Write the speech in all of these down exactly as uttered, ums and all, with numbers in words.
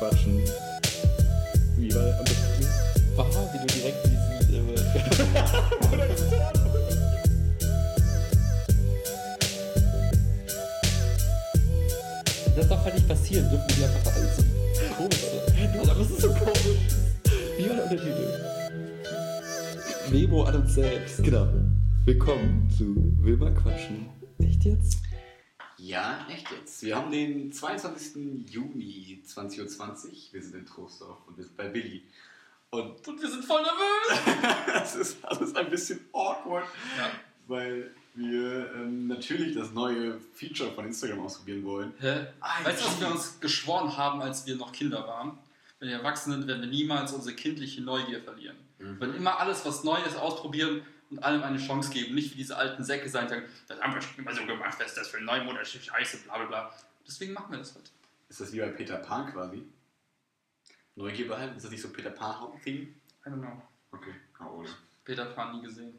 quatschen. Wie war am besten? War, wie du direkt diesen. Äh das darf halt nicht passieren, dürfen die einfach alles so komisch sein. Aber das ist so komisch. Wie war der Untertitel? Memo an uns selbst. Genau. Willkommen zu Wilma Quatschen. Echt jetzt? Ja, echt jetzt. Wir haben den zweiundzwanzigsten Juni zwanzig Uhr zwanzig. Wir sind in Troisdorf und wir sind bei Billy. Und, und wir sind voll nervös. Es ist alles ein bisschen awkward, Ja. weil wir ähm, natürlich das neue Feature von Instagram ausprobieren wollen. Hä? Weißt du, was wir uns geschworen haben, als wir noch Kinder waren? Wenn wir erwachsen sind, werden wir niemals unsere kindliche Neugier verlieren. Mhm. Wir werden immer alles, was neu ist, ausprobieren und allem eine Chance geben. Nicht wie diese alten Säcke sein, sagen, das haben wir schon immer so gemacht, was ist das für ein Neumond, das ist scheiße, bla bla bla. Deswegen machen wir das heute. Ist das wie bei Peter Pan quasi? Neugier behalten? Ist das nicht so Peter Pan Hauptthema? I don't know. Okay, oh, oder? Peter Pan nie gesehen.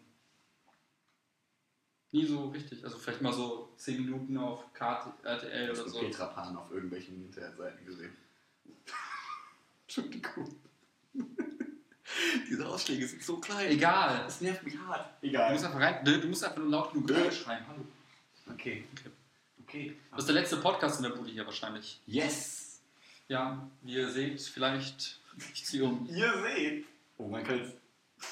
Nie so richtig. Also vielleicht mal so zehn Minuten auf R T L Ich oder habe so. Petra Pan auf irgendwelchen Internetseiten gesehen. Entschuldigung. Diese Ausschläge sind so klein. Egal. Das nervt mich hart. Du Egal. musst einfach rein. Du musst einfach nur laut genug Nö. schreien. Hallo. Okay. Okay. Okay. Das ist der letzte Podcast in der Bude hier wahrscheinlich. Yes! Ja, wie ihr seht, vielleicht. Ich ziehe um. Ihr seht! Oh, man kann jetzt.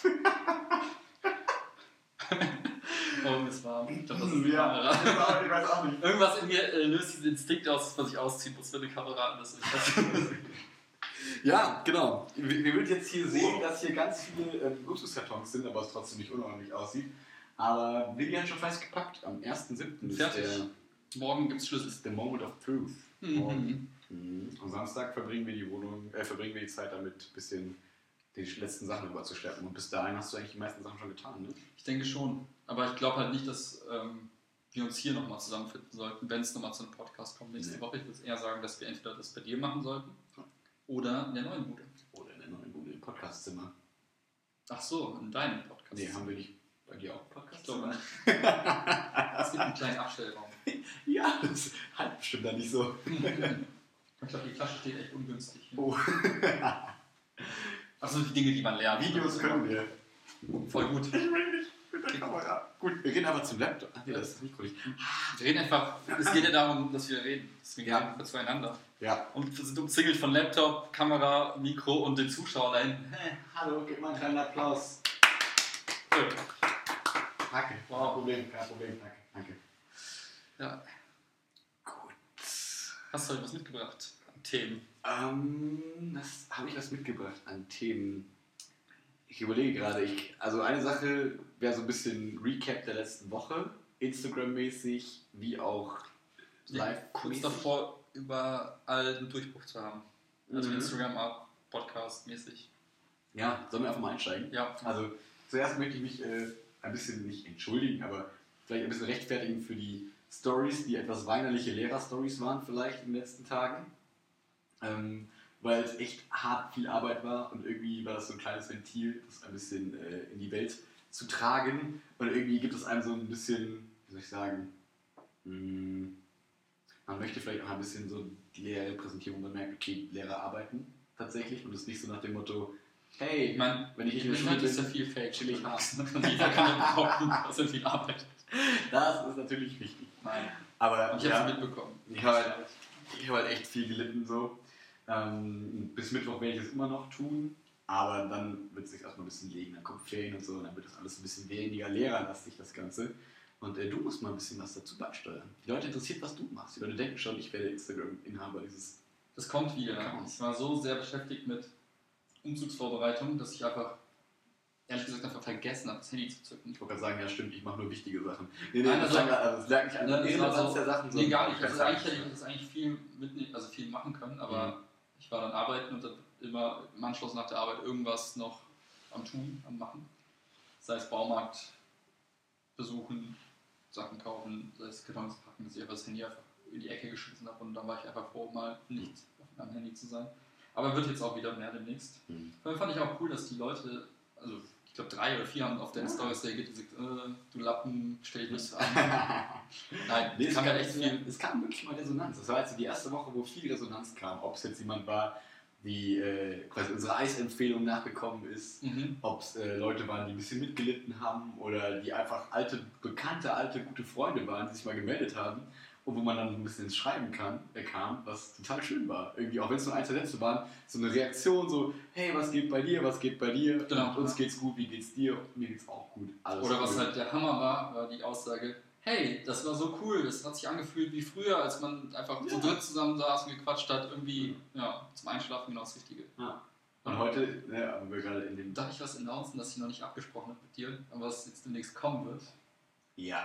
Oh, es war. Ich glaube, das ist Ja, eine Kamera. ich weiß auch nicht. Irgendwas in mir äh, löst diesen Instinkt aus, was ich ausziehen muss, wenn eine Kamera an ist. Ich weiß nicht. Ja, genau. Wir, wir würden jetzt hier sehen, dass hier ganz viele ähm, Luxuskartons sind, aber es trotzdem nicht unordentlich aussieht. Aber Willi hat schon fleißig gepackt. Am ersten siebten ist Fertig. der, Morgen gibt's Schlüssel. ist der Moment of Truth. Mhm. Morgen. Mhm. Am Samstag verbringen wir die Wohnung, äh, verbringen wir die Zeit damit, ein bisschen die letzten Sachen rüberzuschleppen. Und bis dahin hast du eigentlich die meisten Sachen schon getan, ne? Ich denke schon. Aber ich glaube halt nicht, dass ähm, wir uns hier nochmal zusammenfinden sollten, wenn es nochmal zu einem Podcast kommt nächste Nee. Woche. Ich würde eher sagen, dass wir entweder das bei dir machen sollten oder in der neuen Bude. Oder in der neuen Bude im Podcastzimmer. Ach so, in deinem Podcast. Nee, haben wir nicht bei dir auch ein Ich Podcastzimmer? glaube, es gibt einen kleinen Abstellraum. Ja, das halt bestimmt da nicht so. Ich glaube, die Flasche steht echt ungünstig. Oh. Achso, die Dinge, die man lernt. Videos können wir. Voll gut. Ich will nicht mit der Kamera. Gut, wir gehen aber zum Laptop. Ach nee, das ist nicht gut. Wir reden einfach, es geht ja darum, dass wir reden. Deswegen Ja. reden wir zueinander. Ja. Und wir sind umzingelt von Laptop, Kamera, Mikro und den Zuschauern da hinten. Hey, hallo, gib mal einen kleinen Applaus. Cool. Danke. Wow. Kein Problem, kein Problem. Danke. Danke. Ja. Gut. Hast du heute was mitgebracht an Themen? Ähm, das habe ich was mitgebracht an Themen. Ich überlege gerade, ich, also eine Sache wäre so ein bisschen Recap der letzten Woche, Instagram-mäßig, wie auch live. Kurz davor, überall einen Durchbruch zu haben. Also Mhm. Instagram, Podcast mäßig. Ja, sollen wir einfach mal einsteigen? Ja. Also zuerst möchte ich mich äh, ein bisschen nicht entschuldigen, aber vielleicht ein bisschen rechtfertigen für die Stories, die etwas weinerliche Lehrer-Stories waren vielleicht in den letzten Tagen. Ähm, weil es echt hart viel Arbeit war und irgendwie war das so ein kleines Ventil, das ein bisschen äh, in die Welt zu tragen. Und irgendwie gibt es einem so ein bisschen, wie soll ich sagen, mh, man möchte vielleicht auch ein bisschen so die Lehrer präsentieren, wo man merkt, okay, Lehrer arbeiten tatsächlich und es nicht so nach dem Motto, hey, Ich meine, wenn ich nicht in der ich Schule meine, ist ja bin, viel Fake. chill ich ab. Jeder kann ja behaupten, dass er viel arbeitet. Das ist natürlich wichtig. Nein. Aber Und ich ja, habe es mitbekommen. ich habe halt, ich habe halt echt viel gelitten so. Ähm, bis Mittwoch werde ich es immer noch tun, aber dann wird es sich erstmal ein bisschen legen. Dann kommt Ferien und so und dann wird das alles ein bisschen weniger lehrerlastig, das Ganze. Und äh, du musst mal ein bisschen was dazu beisteuern. Die Leute interessiert, was du machst. Die Leute denken schon, ich werde Instagram-Inhaber dieses. Das kommt wieder. Ja. Ich war so sehr beschäftigt mit Umzugsvorbereitung, dass ich einfach, ehrlich gesagt, einfach vergessen habe, das Handy zu zücken. Ich wollte gerade sagen, ja stimmt, ich mache nur wichtige Sachen. Nee, nee, Nein, das, also- lag, also, das lag nicht an Ja, der das war Relevanz so- der Sachen. Nee, sondern gar nicht. Also ganz eigentlich hätte einfach. ich das eigentlich viel mitnehmen, also viel machen können, aber Mhm. ich war dann arbeiten und dann immer im Anschluss nach der Arbeit irgendwas noch am Tun, am Machen. Sei es Baumarkt besuchen, Sachen kaufen, sei es Kartons packen, dass ich einfach das Handy einfach in die Ecke geschmissen habe und dann war ich einfach froh, mal nicht auf meinem Handy zu sein. Aber wird jetzt auch wieder mehr demnächst. Mhm. Vor allem fand ich auch cool, dass die Leute, also ich glaube drei oder vier haben auf deine Stories reagiert und gesagt, äh, du Lappen, stell dich nicht an. Nein, Nee, es, kam kam ja echt viel. es kam wirklich mal Resonanz. Das war jetzt so die erste Woche, wo viel Resonanz kam. Ob es jetzt jemand war, wie äh, quasi unsere Eisempfehlung nachgekommen ist, Mhm. ob es äh, Leute waren, die ein bisschen mitgelitten haben oder die einfach alte, bekannte, alte, gute Freunde waren, die sich mal gemeldet haben und wo man dann ein bisschen ins Schreiben kann, äh, kam, was total schön war. Irgendwie, auch wenn es nur ein, zwei Sätze waren, so eine Reaktion, so, hey, was geht bei dir, was geht bei dir? Genau. Und uns geht's gut, wie geht's dir? Mir geht's auch gut. Alles Oder was cool. halt der Hammer war, war die Aussage, hey, das war so cool, das hat sich angefühlt wie früher, als man einfach zu dritt zusammen saß und gequatscht hat, irgendwie ja, zum Einschlafen genau das Richtige. Ja. Und heute, ne, haben wir gerade in dem... Darf ich was announcen, das ich noch nicht abgesprochen habe mit dir, aber was jetzt demnächst kommen wird? Ja.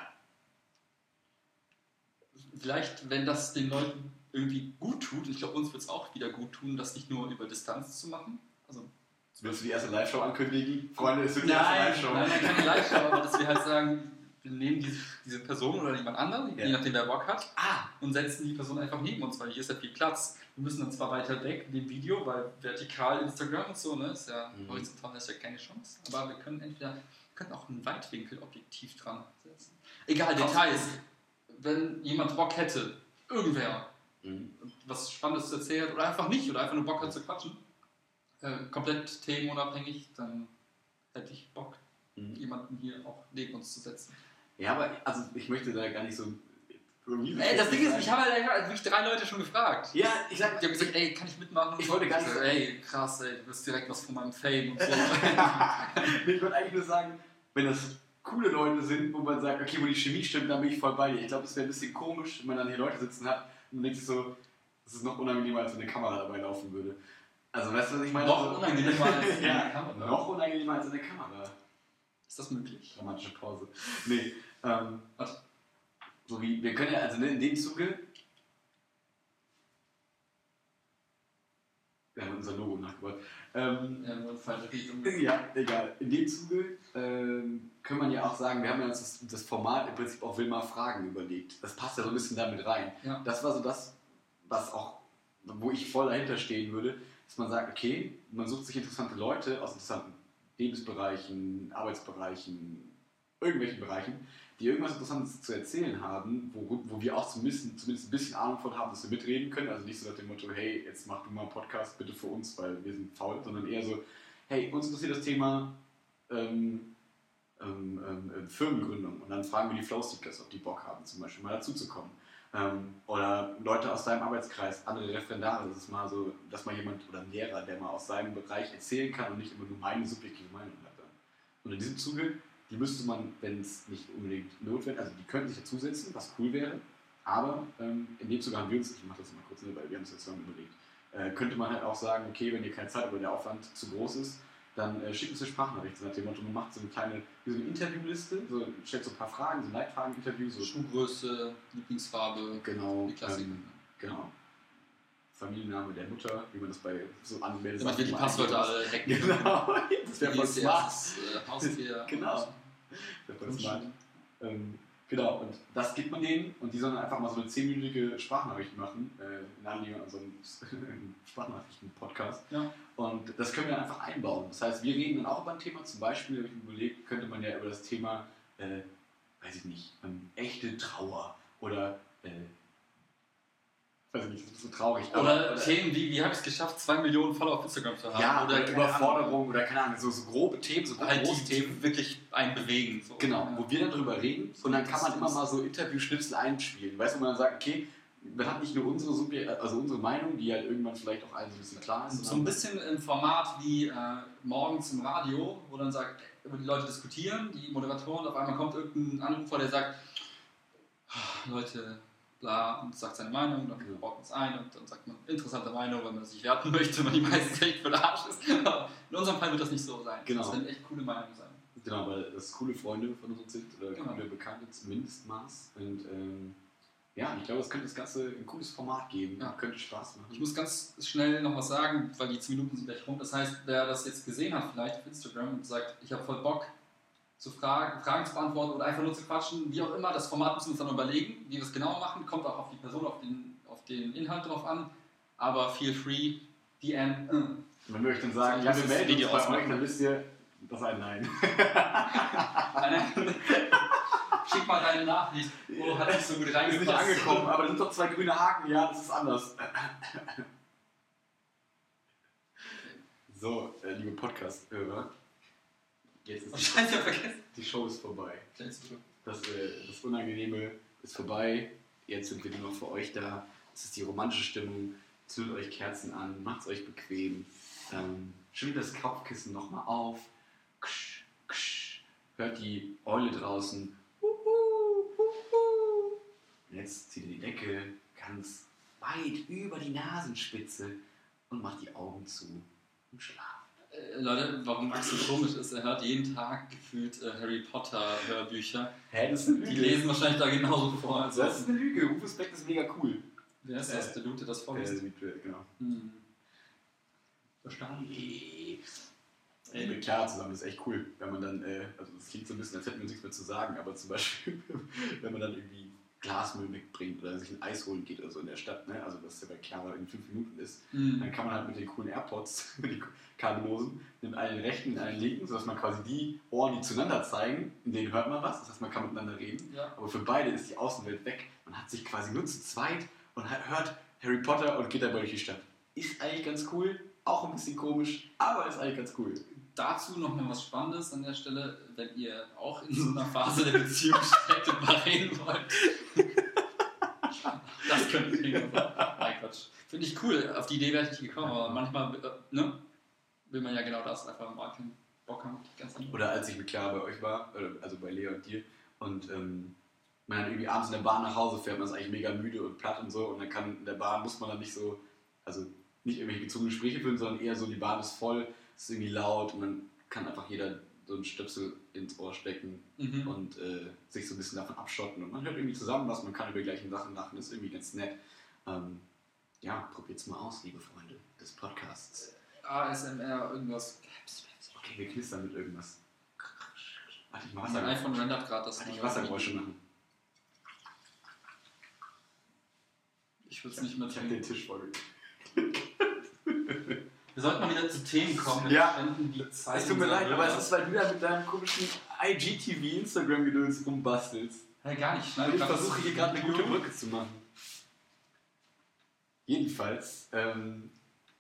Vielleicht, wenn das den Leuten irgendwie gut tut, und ich glaube, uns wird es auch wieder gut tun, das nicht nur über Distanz zu machen. Also, Willst du die erste Live-Show ankündigen? Freunde, es wird die nein, erste Live-Show. nein, nein, keine Live-Show, aber dass wir halt sagen, wir nehmen diese, diese Person oder jemand anderen, Ja. je nachdem wer Bock hat, Ah! und setzen die Person einfach neben uns, weil hier ist ja viel Platz. Wir müssen dann zwar weiter weg in dem Video, weil vertikal Instagram und so, ne, ist ja Mhm. horizontal ist ja keine Chance, aber wir können entweder, wir können auch ein Weitwinkelobjektiv dran setzen. Egal, Details. Wenn jemand Bock hätte, irgendwer, Mhm. was Spannendes zu erzählen oder einfach nicht oder einfach nur Bock hat zu quatschen, äh, komplett themenunabhängig, dann hätte ich Bock, Mhm. jemanden hier auch neben uns zu setzen. Ja, aber also ich möchte da gar nicht so... Ey, das Ding ist, ich habe halt einfach wirklich drei Leute schon gefragt. Ja, ich sag... Die haben gesagt, ey, kann ich mitmachen? Ich wollte gar nicht so, ey, krass, ey, du bist direkt was von meinem Fame und so. Ich wollte eigentlich nur sagen, wenn das coole Leute sind, wo man sagt, okay, wo die Chemie stimmt, dann bin ich voll bei dir. Ich glaube, es wäre ein bisschen komisch, wenn man dann hier Leute sitzen hat und man denkt sich so, das ist noch unangenehmer, als wenn eine Kamera dabei laufen würde. Also, weißt du, was ich meine? Noch Also- unangenehmer als ja, eine Kamera. noch unangenehmer als eine Kamera. Ist das möglich? Dramatische Pause. Nee, ähm, Was? so wie, wir können ja, also ne, in dem Zuge, wir haben unser Logo nachgebaut. Ähm, Ja, nur falsche Richtung. Ja, egal. In dem Zuge ähm, kann man ja auch sagen, wir haben ja uns das, das Format im Prinzip auch Wilma Fragen überlegt. Das passt ja so ein bisschen damit rein. Ja. Das war so das, was auch, wo ich voll dahinter stehen würde, dass man sagt, okay, man sucht sich interessante Leute aus interessanten Lebensbereichen, Arbeitsbereichen, irgendwelchen Bereichen, die irgendwas Interessantes zu erzählen haben, wo, wo wir auch zumindest, zumindest ein bisschen Ahnung von haben, dass wir mitreden können. Also nicht so nach dem Motto, hey, jetzt mach du mal einen Podcast bitte für uns, weil wir sind faul, sondern eher so, hey, uns interessiert das Thema ähm, ähm, ähm, Firmengründung. Und dann fragen wir die Flowseekers, ob die Bock haben, zum Beispiel mal dazu zu kommen. Ähm, oder Leute aus seinem Arbeitskreis, andere Referendare, das ist mal so, dass mal jemand oder ein Lehrer, der mal aus seinem Bereich erzählen kann und nicht immer nur meine subjektive Meinung hat. Und in diesem Zuge, die müsste man, wenn es nicht unbedingt notwendig, also die könnten sich dazusetzen, was cool wäre, aber ähm, in dem Zuge haben wir uns, ich mache das mal kurz, ne, weil wir haben uns jetzt zusammen überlegt, äh, könnte man halt auch sagen, okay, wenn ihr keine Zeit habt oder der Aufwand zu groß ist, dann äh, schickt uns eine Sprachnachricht, nach dem Motto, man macht so eine kleine, wie so eine Interviewliste, so, stellt so ein paar Fragen, so ein Leitfragen-Interview, so Schuhgröße, Lieblingsfarbe, genau, die Klassiker. ähm, genau. Familienname der Mutter, wie man das bei so anmeldet. Damit wir die Passwörter alle hacken. Genau, das wäre Wie voll ist smart. das äh, Haustier? Genau. Das wäre voll smart. Ähm, genau, und das gibt man denen und die sollen einfach mal so eine zehnminütige Sprachnachricht machen, äh, in Anlehnung an so einen Sprachnachrichten-Podcast. Ja. Und das können wir dann einfach einbauen. Das heißt, wir reden dann auch über ein Thema, zum Beispiel, habe ich mir überlegt, könnte man ja über das Thema, äh, weiß ich nicht, ähm, echte Trauer oder, äh, weiß ich nicht, das ist so traurig. Oder, aber, Themen wie, wie habe ich es geschafft, zwei Millionen Follower auf Instagram zu haben? ja, oder, keine Überforderung oder keine Ahnung, so, so grobe Themen, so Ahnung, halt große die, Themen. die wirklich einen bewegen. So. Genau, Ja. wo wir dann drüber reden und dann kann man immer mal so Interviewschnipsel einspielen. Weißt du, wo man dann sagt, okay, man hat nicht nur unsere, Subje also unsere Meinung, die halt irgendwann vielleicht auch allen so ein bisschen klar ist. So ein bisschen im Format wie äh, morgens im Radio, wo dann sagt, über die Leute diskutieren, die Moderatoren, auf einmal kommt irgendein Anrufer, der sagt, "Ah, Leute, bla, und sagt seine Meinung, dann baut man es ein und dann sagt man interessante Meinung, wenn man sich werten möchte, weil die meistens echt für den Arsch ist. Aber in unserem Fall wird das nicht so sein. Genau. Das werden echt coole Meinungen sein. Genau, weil das coole Freunde von uns sind oder Genau. coole Bekannte zum Mindestmaß. Und ähm, ja, ich glaube, es könnte das Ganze ein cooles Format geben. Ja. Könnte Spaß machen. Ich muss ganz schnell noch was sagen, weil die zehn Minuten sind gleich rum. Das heißt, wer das jetzt gesehen hat, vielleicht auf Instagram und sagt, ich habe voll Bock, zu Fragen, Fragen zu beantworten oder einfach nur zu quatschen, wie auch immer, das Format müssen wir uns dann überlegen, wie wir es genau machen. Kommt auch auf die Person, auf den, auf den Inhalt drauf an. Aber feel free, D M. Äh. Und wenn wir euch dann sagen, Ich ja, muss wir das melden Video uns bei ausmachen. euch, dann wisst ihr, das ist ein Nein. Schick mal deine Nachricht. Oh, hat nicht so gut Ist reingepasst. nicht angekommen, aber da sind doch zwei grüne Haken. Ja, das ist anders. So, äh, liebe Podcast-Hörer, jetzt ist Oh, die, Scheiße, ich hab vergessen. die Show ist vorbei. Stellst du. Das, äh, das Unangenehme ist vorbei. Jetzt sind wir nur noch für euch da. Es ist die romantische Stimmung. Zündet euch Kerzen an, macht es euch bequem. Ähm, schüttelt das Kopfkissen nochmal auf. Ksch, ksch. Hört die Eule draußen. Huhu, huhu. Jetzt zieht ihr die Decke ganz weit über die Nasenspitze und macht die Augen zu und schlaft. Äh, Leute, warum Max so komisch ist, er hört jeden Tag gefühlt äh, Harry Potter Hörbücher. Hä, das ist eine Die Lüge. lesen wahrscheinlich da genauso vor. Also, Das ist eine Lüge. Rufus Beck ist mega cool. wer ist das? Der Dude, der das vorliest? Äh, genau. Hm. Verstanden. Ey, mit Clara zusammen, das ist echt cool, wenn man dann, äh, also das klingt so ein bisschen, als hätten wir uns nichts mehr zu sagen, aber zum Beispiel, wenn man dann irgendwie Glasmüll mitbringt oder sich ein Eis holen geht oder so in der Stadt, ne? Also was ja bei Clara in fünf Minuten ist, Hm. dann kann man halt mit den coolen AirPods, mit den kabellosen, nimmt einen rechten und einen linken, sodass man quasi die Ohren, die zueinander zeigen, in denen hört man was, das heißt, man kann miteinander reden, Ja. aber für beide ist die Außenwelt weg, man hat sich quasi nur zu zweit und hört Harry Potter und geht dabei durch die Stadt. Ist eigentlich ganz cool, auch ein bisschen komisch, aber ist eigentlich ganz cool. Dazu noch mal was Spannendes an der Stelle, wenn ihr auch in so einer Phase der Beziehung steckt und mal reden wollt. Das könnt ihr kriegen. Nein, Quatsch. Finde ich cool. Auf die Idee wäre ich nicht gekommen, aber manchmal äh, ne, will man ja genau das einfach mal keinen Bock haben. Ganz einfach. Oder als ich mit Clara bei euch war, also bei Lea und dir, und ähm, man dann irgendwie abends in der Bahn nach Hause fährt, man ist eigentlich mega müde und platt und so, und dann kann in der Bahn, muss man dann nicht so, also nicht irgendwelche gezogene Gespräche führen, sondern eher so, die Bahn ist voll, es ist irgendwie laut und dann kann einfach jeder so einen Stöpsel ins Ohr stecken Mhm. und äh, sich so ein bisschen davon abschotten und man hört irgendwie zusammen was, man kann über die gleichen Sachen lachen, das ist irgendwie ganz nett. Ähm, ja, probiert's mal aus, liebe Freunde des Podcasts. A S M R, irgendwas. Okay, wir knistern mit irgendwas. Warte, ich mach Mein Wasser. iPhone rendert gerade das. Warte, ich neue Wassergeräusche Video. machen. Ich würde es nicht mehr Ich hab den tun. Tisch voll. Wir sollten mal wieder zu Themen kommen. Ja. Spenden die Zeit. Es tut mir unserer leid, aber Hörer. es ist, weil du da mit deinem komischen I G T V Instagram-Gedöns rumbastelst. Hey, gar nicht. Und Schneid ich grad das versuche hier gerade eine gute Video. Brücke zu machen. Jedenfalls ähm,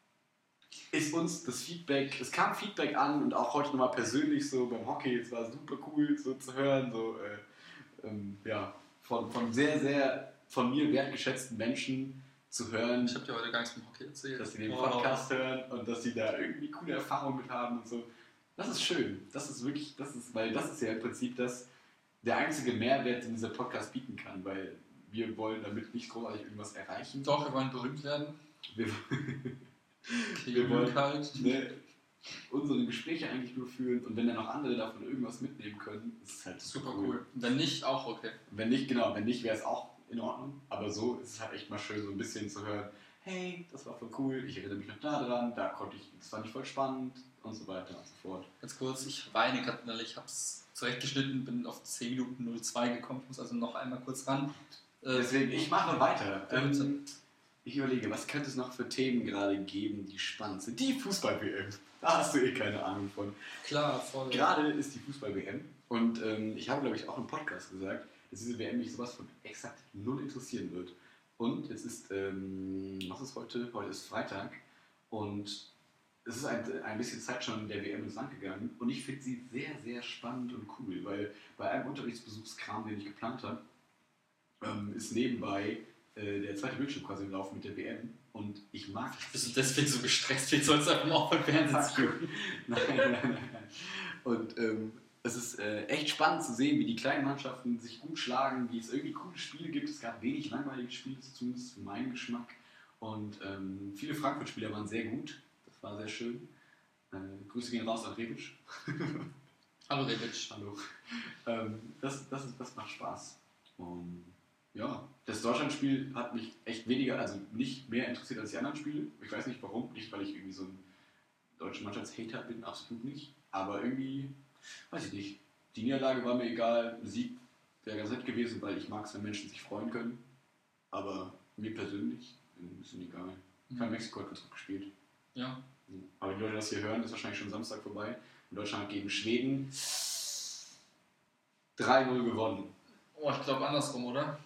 ist uns das Feedback, es kam Feedback an und auch heute nochmal persönlich so beim Hockey, es war super cool so zu hören, so äh, ähm, ja, von, von sehr, sehr von mir wertgeschätzten Menschen zu hören, Ich habe dir heute gar nichts vom Hockey erzählt. dass sie den Wow. Podcast hören und dass sie da irgendwie coole Erfahrungen mit haben und so. Das ist schön. Das ist wirklich, das ist, weil das ist ja im Prinzip das, der einzige Mehrwert, den dieser Podcast bieten kann, weil wir wollen damit nicht großartig irgendwas erreichen. Doch, wir wollen berühmt werden. Wir, Okay, Wir wollen- halt. ne, unsere Gespräche eigentlich nur führen und wenn dann noch andere davon irgendwas mitnehmen können, ist es halt Super cool. Wenn nicht, auch okay. Wenn nicht, genau, wenn nicht, wäre es auch in Ordnung. Aber so ist es halt echt mal schön, so ein bisschen zu hören, hey, das war voll cool, ich erinnere mich noch da dran, da konnte ich, das fand ich voll spannend und so weiter und so fort. Ganz kurz, ich weine gerade, weil ich habe es zurechtgeschnitten, bin auf zehn Minuten null zwei gekommen, ich muss also noch einmal kurz ran. Äh, Deswegen, ich mache weiter. Ja, bitte. Ähm, ich überlege, was könnte es noch für Themen gerade geben, die spannend sind? Die Fußball-W M. Da hast du eh keine Ahnung von. Klar, voll. Gerade ist die Fußball-W M und ähm, ich habe, glaube ich, auch im Podcast gesagt, dass diese W M mich sowas von exakt null interessieren wird. Und es ist, ähm, was ist heute? Heute ist Freitag und es ist ein, ein bisschen Zeit schon der W M ins Land gegangen und ich finde sie sehr, sehr spannend und cool, weil bei einem Unterrichtsbesuchskram, den ich geplant habe, ähm, ist nebenbei äh, der zweite Bildschirm quasi im Laufen mit der W M und ich mag es. Bist du deswegen so gestresst? Jetzt sollst du einfach mal auf den Fernsehen gucken. Nein, nein, nein, nein. Und ähm, es ist äh, echt spannend zu sehen, wie die kleinen Mannschaften sich gut schlagen, wie es irgendwie coole Spiele gibt. Es gab wenig langweilige Spiele, zumindest für meinen Geschmack. Und ähm, viele Frankfurt-Spieler waren sehr gut. Das war sehr schön. Äh, Grüße gehen raus an Rebic. Hallo Rebic. Hallo. Ähm, das, das, ist, das macht Spaß. Und ja, das Deutschlandspiel hat mich echt weniger, also nicht mehr interessiert als die anderen Spiele. Ich weiß nicht warum, nicht weil ich irgendwie so ein deutscher Mannschaftshater bin, absolut nicht. Aber irgendwie, weiß ich nicht. Die Niederlage war mir egal, ein Sieg wäre ganz nett gewesen, weil ich mag es, wenn Menschen sich freuen können. Aber mir persönlich ein bisschen egal. Ich habe Mexiko hat ganz gut gespielt. Ja. Aber die Leute, die das hier hören, ist wahrscheinlich schon Samstag vorbei. Und Deutschland hat gegen Schweden drei null gewonnen. Oh, ich glaube andersrum, oder?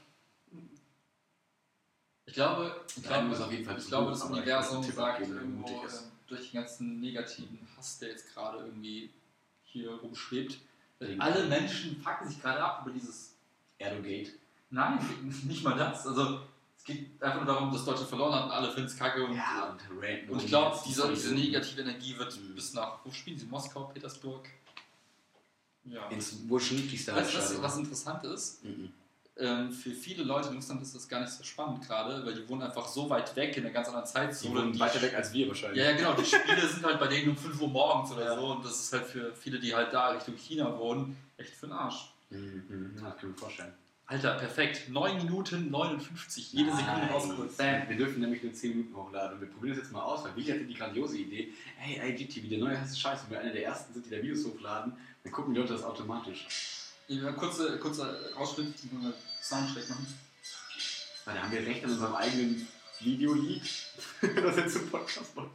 Ich glaube, ich Nein, glaube, ist auf jeden Fall ich zu glaube hoch, das aber ich Universum weiß, Tipp sagt abgeben, irgendwo, mutig ist. äh, durch den ganzen negativen Hass, der jetzt gerade irgendwie hier rumschwebt. Wegen- Alle Menschen fucken sich gerade ab über dieses... Erdogate. Nein, nicht mal das. Also es geht einfach nur darum, dass Deutschland verloren hat und alle finden es kacke. Und, Ja, und random. und ich glaube, diese, diese negative Energie wird Mhm. bis nach... Wo spielen sie? Moskau, Petersburg? Ja. Ins Wurschniedlichste Weißt du, was, was interessant ist? Mhm. Ähm, für viele Leute in Russland ist das gar nicht so spannend gerade, weil die wohnen einfach so weit weg in einer ganz anderen Die Zeitzone. wohnen Die weiter Sch- weg als wir wahrscheinlich. Ja, ja, genau. Die Spiele sind halt bei denen um fünf Uhr morgens oder Ja. so und das ist halt für viele, die halt da Richtung China wohnen, echt für den Arsch. Mhm. Ja, das kann ich mir vorstellen. Alter, perfekt. neun Minuten neunundfünfzig, jede Sekunde Nice. rausgeholt. Bam. Wir dürfen nämlich nur zehn Minuten hochladen und wir probieren das jetzt mal aus, weil Willi hatte die grandiose Idee, hey, I G T V, der neue heiße Scheiß, wenn wir einer der ersten sind, die da Videos hochladen, dann gucken die Leute das automatisch. Ja, kurze, kurzer Ausschnitt, ich muss mal Soundcheck machen. Weil da haben wir recht an unserem eigenen Videolied, das jetzt zum Podcast macht.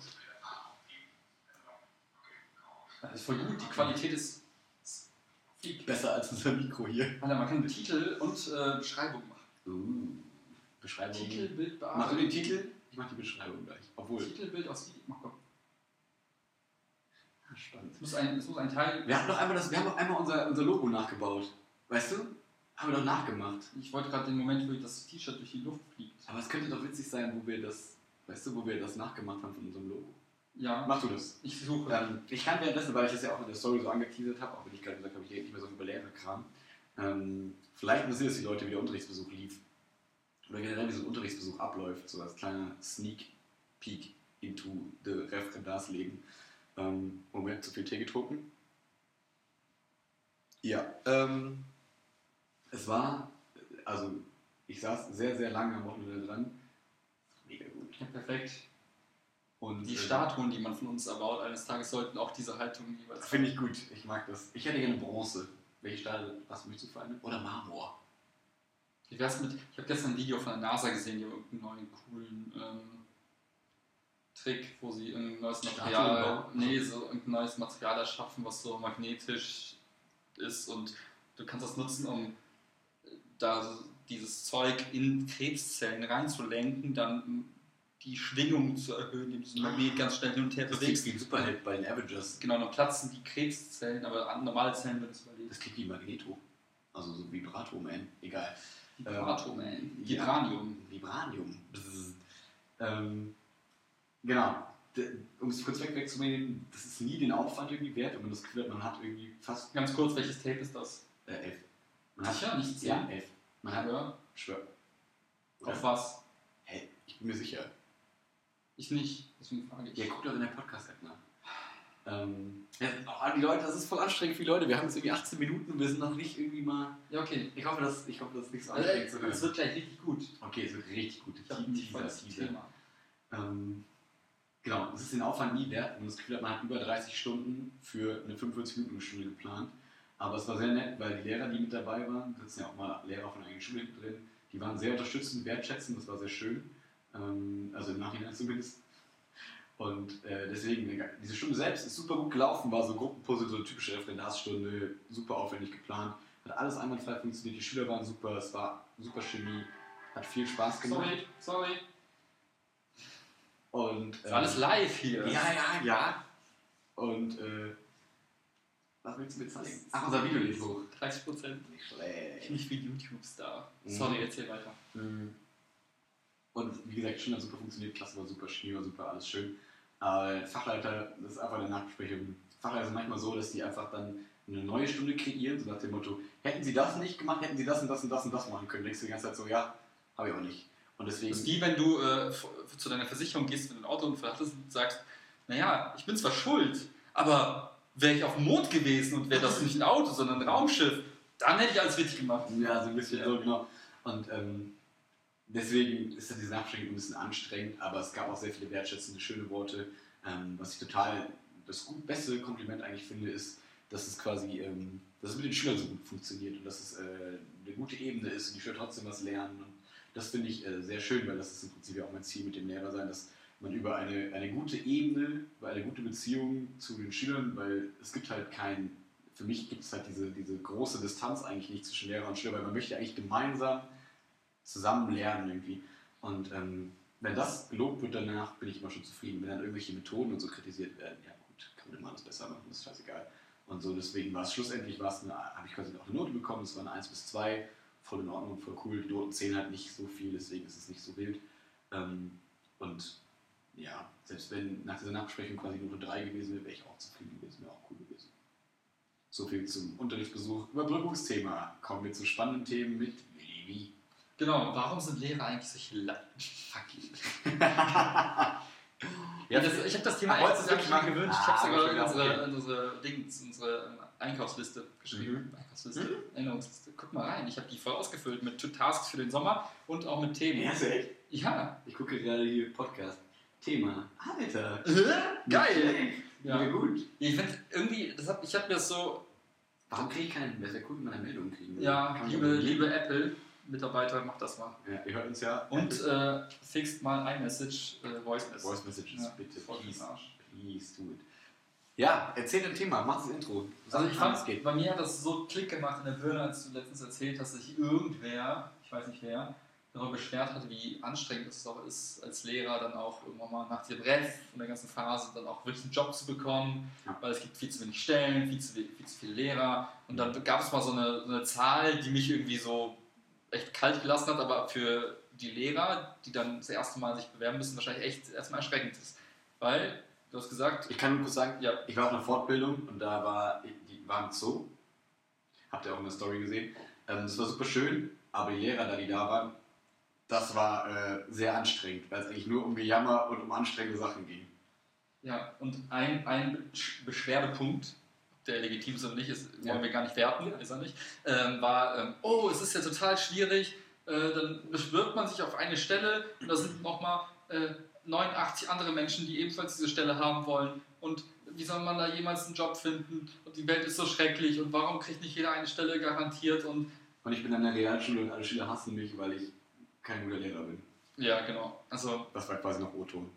Das ist voll gut, die Qualität ist ist flieg. Besser als unser Mikro hier. Alter, man kann Titel und äh, Beschreibung machen. Uh, Beschreibung. Titel, Bild, Machst du Bearbeitung. den Titel? Ich mach die Beschreibung gleich. Obwohl. Titel, Bild aus Video. Mach komm. Ah, spannend. Es muss ein, es muss ein Teil. Wir haben doch einmal, das, wir haben doch einmal unser, unser Logo nachgebaut. Weißt du? Haben wir doch nachgemacht. Ich wollte gerade den Moment, wo ich das T-Shirt durch die Luft fliegt. Aber es könnte doch witzig sein, wo wir das, weißt du, wo wir das nachgemacht haben von unserem Logo. Ja, Mach du das. ich suche. Ähm, ich kann währenddessen, weil ich das ja auch in der Story so angeteasert habe, auch wenn ich gerade gesagt habe, ich rede nicht mehr so über Lehrerkram, ähm, vielleicht interessiert es die Leute, wie der Unterrichtsbesuch lief. Oder generell, wie so ein Unterrichtsbesuch abläuft, so als kleiner Sneak Peek into the Referendarsleben. Ähm, Moment, zu viel Tee getrunken. Ja, ähm, es war, also ich saß sehr, sehr lange am Wochenende dran. Mega gut. Ja, perfekt. Und, Die äh, Statuen, die man von uns erbaut, eines Tages sollten auch diese Haltung jeweils Finde ich gut, ich mag das. Ich hätte gerne Bronze. Welche Stahl, was möchtest du für eine? Oder Marmor? Wie wär's mit, ich habe gestern ein Video von der NASA gesehen, die haben irgendeinen neuen coolen ähm, Trick, wo sie ein neues Material, Statuen bauen? nee, so irgendein neues Material erschaffen, was so magnetisch ist und du kannst das nutzen, um da so dieses Zeug in Krebszellen reinzulenken, dann die Schwingung zu erhöhen, indem du diesen Magnet ganz schnell hin und her Das klingt bewegst. wie ein Superheld bei den Avengers. Genau, dann platzen die Krebszellen, aber normale Zellen würden es überleben. Das klingt wie Magneto. Also so Vibrato-Man. Egal. Vibrato, Ähm, man. ja. Vibranium. Vibranium. Bzzz. Ähm, genau. D- Um es kurz weg wegzunehmen, das ist nie den Aufwand irgendwie wert, wenn man das Gefühl hat, man hat irgendwie fast Ganz kurz, welches Tape ist das? äh, elf. Man hat, Sicher? Nicht zehn? ja, elf. Man hat, Ja. schwör. Auf was? Hey, ich bin mir sicher. Ich nicht, deswegen frage ich. Ja, guck doch in der Podcast-App nach. Ähm, ja, oh, die Leute, das ist voll anstrengend für die Leute. Wir haben jetzt irgendwie achtzehn Minuten und wir sind noch nicht irgendwie mal. Ja, okay. Ich hoffe, dass, ich hoffe, das ist nicht so Also, anstrengend zu hören. es wird gleich richtig gut. Okay, es wird richtig gut. Ich habe ein Teaser, volles Teaser. Thema. Ähm, genau, es ist den Aufwand nie wert. Wenn man das Gefühl hat, man hat über dreißig Stunden für eine fünfundvierzig-Minuten-Stunde geplant. Aber es war sehr nett, weil die Lehrer, die mit dabei waren, da sitzen ja auch mal Lehrer von der eigenen Schule hinten drin, die waren sehr unterstützend, wertschätzend, das war sehr schön. Ähm, also im Nachhinein zumindest. Und äh, deswegen, diese Stunde selbst ist super gut gelaufen, war so Gruppenpuzzle, so eine typische Referendarstunde, super aufwendig geplant, hat alles einwandfrei funktioniert, die Schüler waren super, es war super Chemie, hat viel Spaß gemacht. Sorry, sorry. Und, Das ist alles live hier. Ja, ja, ja. Und, äh, was willst du mir zeigen? Ach, unser Video lädt hoch. dreißig Prozent. Nicht schlecht. Nicht wie YouTube-Star. Mhm. Sorry, erzähl weiter. Und wie gesagt, Schule hat super funktioniert, Klasse war super, Chemie war super, alles schön. Aber Fachleiter, das ist einfach eine Nachbesprechung. Fachleiter sind manchmal so, dass die einfach dann eine neue Stunde kreieren, so nach dem Motto, hätten sie das nicht gemacht, hätten sie das und das und das und das machen können. Denkst du die ganze Zeit so, ja, habe ich auch nicht. Und deswegen. Das ist wie wenn du äh, f- zu deiner Versicherung gehst, wenn du einen Autounfall hattest und sagst, naja, ich bin zwar schuld, aber wäre ich auf dem Mond gewesen und wäre das nicht ein Auto, sondern ein Raumschiff, dann hätte ich alles richtig gemacht. Ja, so ein bisschen Ja. so, genau. Und ähm, deswegen ist dann diese Nachbesprechung ein bisschen anstrengend, aber es gab auch sehr viele wertschätzende, schöne Worte. Ähm, was ich total das gut, beste Kompliment eigentlich finde, ist, dass es quasi, ähm, dass es mit den Schülern so gut funktioniert und dass es äh, eine gute Ebene ist und die Schüler trotzdem was lernen. Und das finde ich äh, sehr schön, weil das ist im Prinzip ja auch mein Ziel mit dem Lehrer sein, dass man über eine, eine gute Ebene, über eine gute Beziehung zu den Schülern, weil es gibt halt kein, für mich gibt es halt diese, diese große Distanz eigentlich nicht zwischen Lehrer und Schüler, weil man möchte eigentlich gemeinsam zusammen lernen irgendwie. Und ähm, wenn das gelobt wird danach, bin ich immer schon zufrieden. Wenn dann irgendwelche Methoden und so kritisiert werden, ja gut, kann man immer alles besser machen, das ist scheißegal. Und so, deswegen war es schlussendlich, habe ich quasi auch eine Note bekommen, es war eine eins bis zwei, voll in Ordnung, voll cool. Die Noten zählen halt nicht so viel, deswegen ist es nicht so wild. Ähm, und ja, selbst wenn nach dieser Nachbesprechung quasi Note drei gewesen wäre, wäre ich auch zufrieden gewesen, wäre auch cool gewesen. So viel zum Unterrichtsbesuch. Überbrückungsthema. Kommen wir zu spannenden Themen mit Willi. Genau, warum sind Lehrer eigentlich solche Lappen? Fuck you. Ja, das, ich habe das Thema Ach, echt wolltest du wirklich mal gewöhnt. Ich habe Ah, sogar in okay, unsere, okay. in unsere, Dings, unsere Einkaufsliste geschrieben. Mhm. Einkaufsliste? Mhm. Erinnerungsliste. Guck mal rein, ich habe die voll ausgefüllt mit Tasks für den Sommer und auch mit Themen. Ja, ist echt? Ja. Ich gucke gerade hier Podcast. Thema. Alter. Geil. Ja. Ja. Gut. Ich finde irgendwie, das hab, ich habe mir das so, Warum kriege ich keinen? Wäre cool, wenn man eine Meldung kriegen würde. ja, Kann man liebe, aber nie. liebe Apple-Mitarbeiter, macht das mal. Ja, ihr hört uns ja. Und äh, fixt mal iMessage, äh, Voice Message. Voice Messages, Ja, bitte. voll Please. im Arsch. Please do it. Ja, erzähl dein Thema. Mach das Intro. Sag, Also ich wann fand, es geht. bei mir hat das so Klick gemacht in der Birne, als du letztens erzählt hast, dass sich irgendwer, ich weiß nicht wer, darüber beschwert hat, wie anstrengend es auch ist, als Lehrer dann auch irgendwann mal nach dem Ref und der ganzen Phase dann auch wirklich einen Job zu bekommen, Ja. weil es gibt viel zu wenig Stellen, viel zu, viel zu viele Lehrer und dann gab es mal so eine, so eine Zahl, die mich irgendwie so echt kalt gelassen hat, aber für die Lehrer, die dann das erste Mal sich bewerben müssen, wahrscheinlich echt erstmal erschreckend ist. Weil, du hast gesagt, Ich kann nur kurz sagen, ja, ich war auf einer Fortbildung und da war, die waren Zoo. Habt ihr auch in der Story gesehen. Ähm, das war super schön, aber die Lehrer, da die da waren, das war äh, sehr anstrengend, weil es eigentlich nur um Gejammer und um anstrengende Sachen ging. ja, und ein, ein Besch- Beschwerdepunkt, ob der legitim ist oder nicht, ist, wollen Ja. wir gar nicht werten, ist er nicht, ähm, war, ähm, oh, es ist ja total schwierig, äh, dann bewirbt man sich auf eine Stelle und da sind nochmal äh, neunundachtzig andere Menschen, die ebenfalls diese Stelle haben wollen und wie soll man da jemals einen Job finden und die Welt ist so schrecklich und warum kriegt nicht jeder eine Stelle garantiert und Und ich bin an der Realschule und alle Schüler hassen mich, weil ich kein guter Lehrer bin. ja, genau, also Das war quasi noch O-Ton.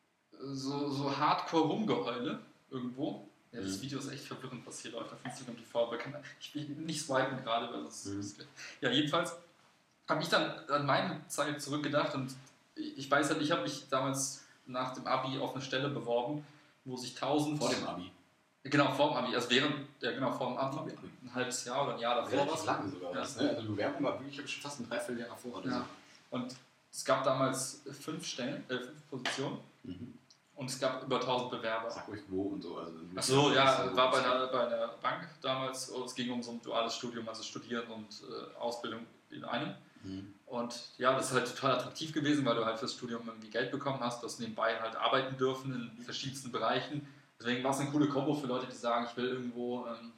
so, so Hardcore-Rumgeheule irgendwo. Ja, das Mhm. Video ist echt verwirrend, was hier läuft auf Instagram T V. Kann, ich will nicht swipen gerade, weil das Mhm. ist. Ja, jedenfalls habe ich dann an meine Zeit zurückgedacht und ich weiß halt, ich habe mich damals nach dem Abi auf eine Stelle beworben, wo sich tausend. Vor dem Abi. Genau, vor dem Abi. Also während, ja genau, vor dem Abi. Ein halbes Jahr oder ein Jahr davor. Relativ was. lange sogar. Ja. Was, ne? Also die Bewerbung war wirklich schon fast ein Dreivierteljahr vor oder Ja. Und es gab damals fünf Stellen, äh, fünf Positionen so. Mhm. und es gab über tausend Bewerber. Sag ruhig wo und so. Also, Ach so, ja, war bei einer, bei einer Bank damals und es ging um so ein duales Studium, also Studieren und äh, Ausbildung in einem. Mhm. Und ja, das ist halt total attraktiv gewesen, weil du halt fürs Studium irgendwie Geld bekommen hast, du hast nebenbei halt arbeiten dürfen in verschiedensten Bereichen. Deswegen war es eine coole Kombo für Leute, die sagen, ich will irgendwo, ähm,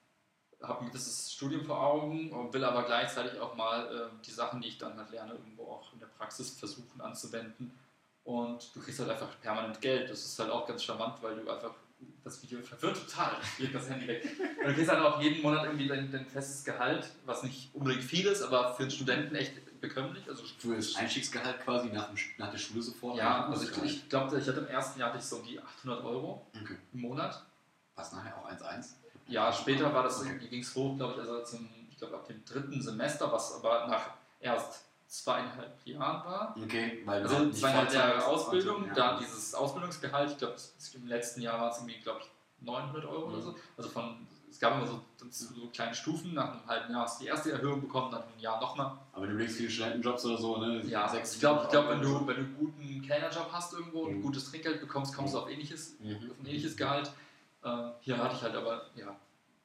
habe ein gewisses Studium vor Augen und will aber gleichzeitig auch mal äh, die Sachen, die ich dann halt lerne, irgendwo auch in der Praxis versuchen anzuwenden. Und du kriegst halt einfach permanent Geld. Das ist halt auch ganz charmant, weil du einfach, das Video verwirrt total, ich leg das Handy weg. Und du kriegst halt auch jeden Monat irgendwie dein, dein festes Gehalt, was nicht unbedingt viel ist, aber für einen Studenten echt bekömmlich. Also Für das Einstiegsgehalt quasi nach, dem, nach der Schule sofort? ja, also ich, ich glaube, ich hatte im ersten Jahr hatte ich so um die achthundert Euro Okay. im Monat. Was nachher auch eins eins? Ja, später war das, Okay. ging es hoch, glaube ich, also zum, ich glaube ab dem dritten Semester, was aber nach erst zweieinhalb Jahren war. Okay, weil du Also halt nicht zweieinhalb Vollzeit Jahre hast. Ausbildung, Ja. dann dieses Ausbildungsgehalt, ich glaube im letzten Jahr war es irgendwie, glaube ich, neunhundert Euro oder so. Also von, es gab immer so, so kleine Stufen, nach einem halben Jahr hast du die erste Erhöhung bekommen, nach einem Jahr nochmal. Aber du legst viele Studentenjobs oder so, ne? Ja, Sechs, ich glaube, ich glaub, wenn, sieben du, wenn du einen guten Kellnerjob hast irgendwo und Mhm. gutes Trinkgeld bekommst, kommst du auf ähnliches, Mhm. auf ein ähnliches Gehalt. Äh, hier hatte ich halt aber ja,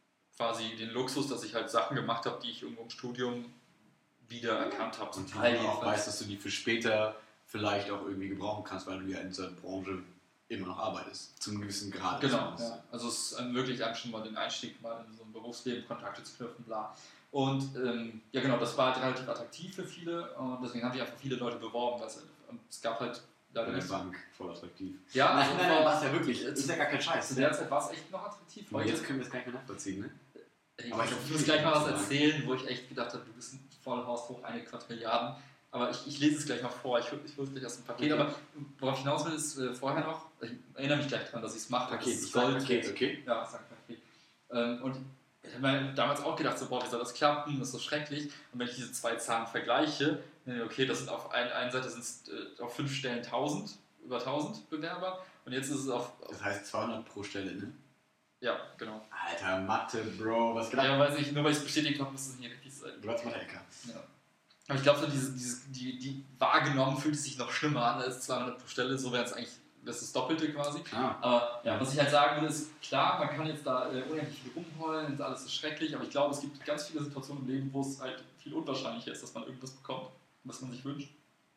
quasi den Luxus, dass ich halt Sachen gemacht habe, die ich irgendwo im Studium wieder erkannt habe. Zum Und Teil du auch jedenfalls. weißt, dass du die für später vielleicht auch irgendwie gebrauchen kannst, weil du ja in dieser Branche immer noch arbeitest. Zu einem gewissen Grad. Genau, zumindest. ja. Also es ist ähm, wirklich einem schon mal den Einstieg mal in so ein Berufsleben, Kontakte zu knüpfen, bla. Und ähm, ja genau, das war halt relativ attraktiv für viele und deswegen haben sich einfach viele Leute beworben. Weil es, und es gab halt leider Bei der nicht. Bank, voll attraktiv. Ja, Nein, also nein, nein, vor- war es ja wirklich. Das ist ja gar kein Scheiß. Zu der Zeit war es echt noch attraktiv. Und Heute jetzt können wir es gar nicht mehr nachvollziehen, ne? Ich, Aber ich ich hab muss viel gleich mal was zu sagen. erzählen, wo ich echt gedacht habe, du bist ein Vollhaus hoch eine Quadrilliarden. Aber ich, ich lese es gleich mal vor, ich, ich hole es gleich aus dem Paket. Okay. Aber worauf ich hinaus will, ist äh, vorher noch, ich erinnere mich gleich daran, dass ich es mache. Paket, das ich sag Gold Paket, wird. okay? Ja, sag Paket. Ähm, und ich habe mir damals auch gedacht, so, boah, wie soll das klappen, das ist so schrecklich. Und wenn ich diese zwei Zahlen vergleiche, Nee, okay, das sind auf ein, einer Seite sind es äh, auf fünf Stellen tausend, über tausend Bewerber und jetzt ist es auf... auf Das heißt zweihundert pro Stelle, ne? ja, genau. Alter, Mathe, Bro, was geht ab? Ja, weiß nicht, nur weil ich es bestätigt habe, muss es nicht richtig sein. Du hast Mathe-Ecker. Ja. Aber ich glaube, so diese, diese, die, die wahrgenommen fühlt es sich noch schlimmer an als zweihundert pro Stelle, so wäre es eigentlich, das ist das Doppelte quasi. Ah. Aber ja, was ich halt sagen will, ist, klar, man kann jetzt da äh, unendlich viel rumheulen und alles ist schrecklich, aber ich glaube, es gibt ganz viele Situationen im Leben, wo es halt viel unwahrscheinlicher ist, dass man irgendwas bekommt, was man sich wünscht.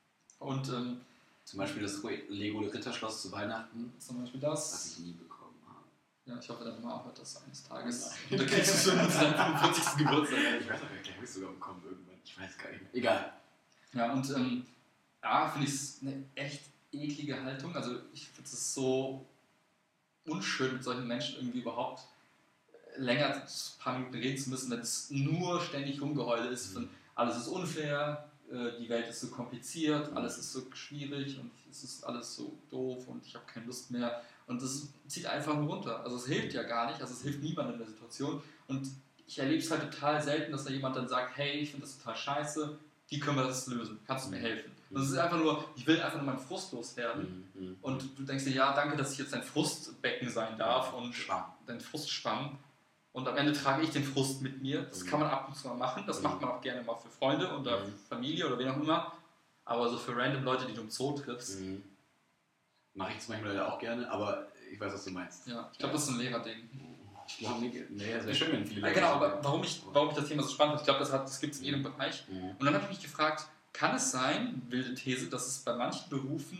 Und ähm, Zum Beispiel das Lego Ritterschloss zu Weihnachten, zum Beispiel was das. ich nie bekommen habe. Ja, ich hoffe, deine Mama hört das eines Tages. Und dann kriegst du es schon zu deinem fünfundvierzigsten Geburtstag. Ich weiß auch gar nicht, habe ich sogar bekommen irgendwann. Ich weiß gar nicht mehr. Egal. Ja, und ähm, ja, finde ich es eine echt eklige Haltung. Also ich finde es so unschön, mit solchen Menschen irgendwie überhaupt länger ein paar Minuten reden zu müssen, wenn es nur ständig Rumgeheule ist. Von, alles ist unfair, äh, die Welt ist so kompliziert, alles ist so schwierig und es ist alles so doof und ich habe keine Lust mehr. Und das zieht einfach nur runter. Also es hilft ja gar nicht, also es hilft niemandem in der Situation. Und ich erlebe es halt total selten, dass da jemand dann sagt, hey, ich finde das total scheiße, wie können wir das lösen? Kannst du mir helfen? Und es ist einfach nur, ich will einfach nur meinen Frust loswerden. Mhm. Und du denkst dir, ja, danke, dass ich jetzt dein Frustbecken sein darf und Schwamm. dein Frustschwamm. Und am Ende trage ich den Frust mit mir. Das kann man ab und zu mal machen. Das macht man auch gerne mal für Freunde oder für Familie oder wen auch immer. Aber so für random Leute, die du im Zoo triffst. Mhm. Mache ich das manchmal leider auch gerne, aber ich weiß, was du meinst. Ja, ich glaube, das ist ein Lehrerding. Ich glaube nicht. Nee, das wäre schön, wenn viele Ja, genau, aber warum ich, warum ich das Thema so spannend finde, ich glaube, das, das gibt es in jedem Bereich. Mhm. Und dann habe ich mich gefragt, kann es sein, wilde These, dass es bei manchen Berufen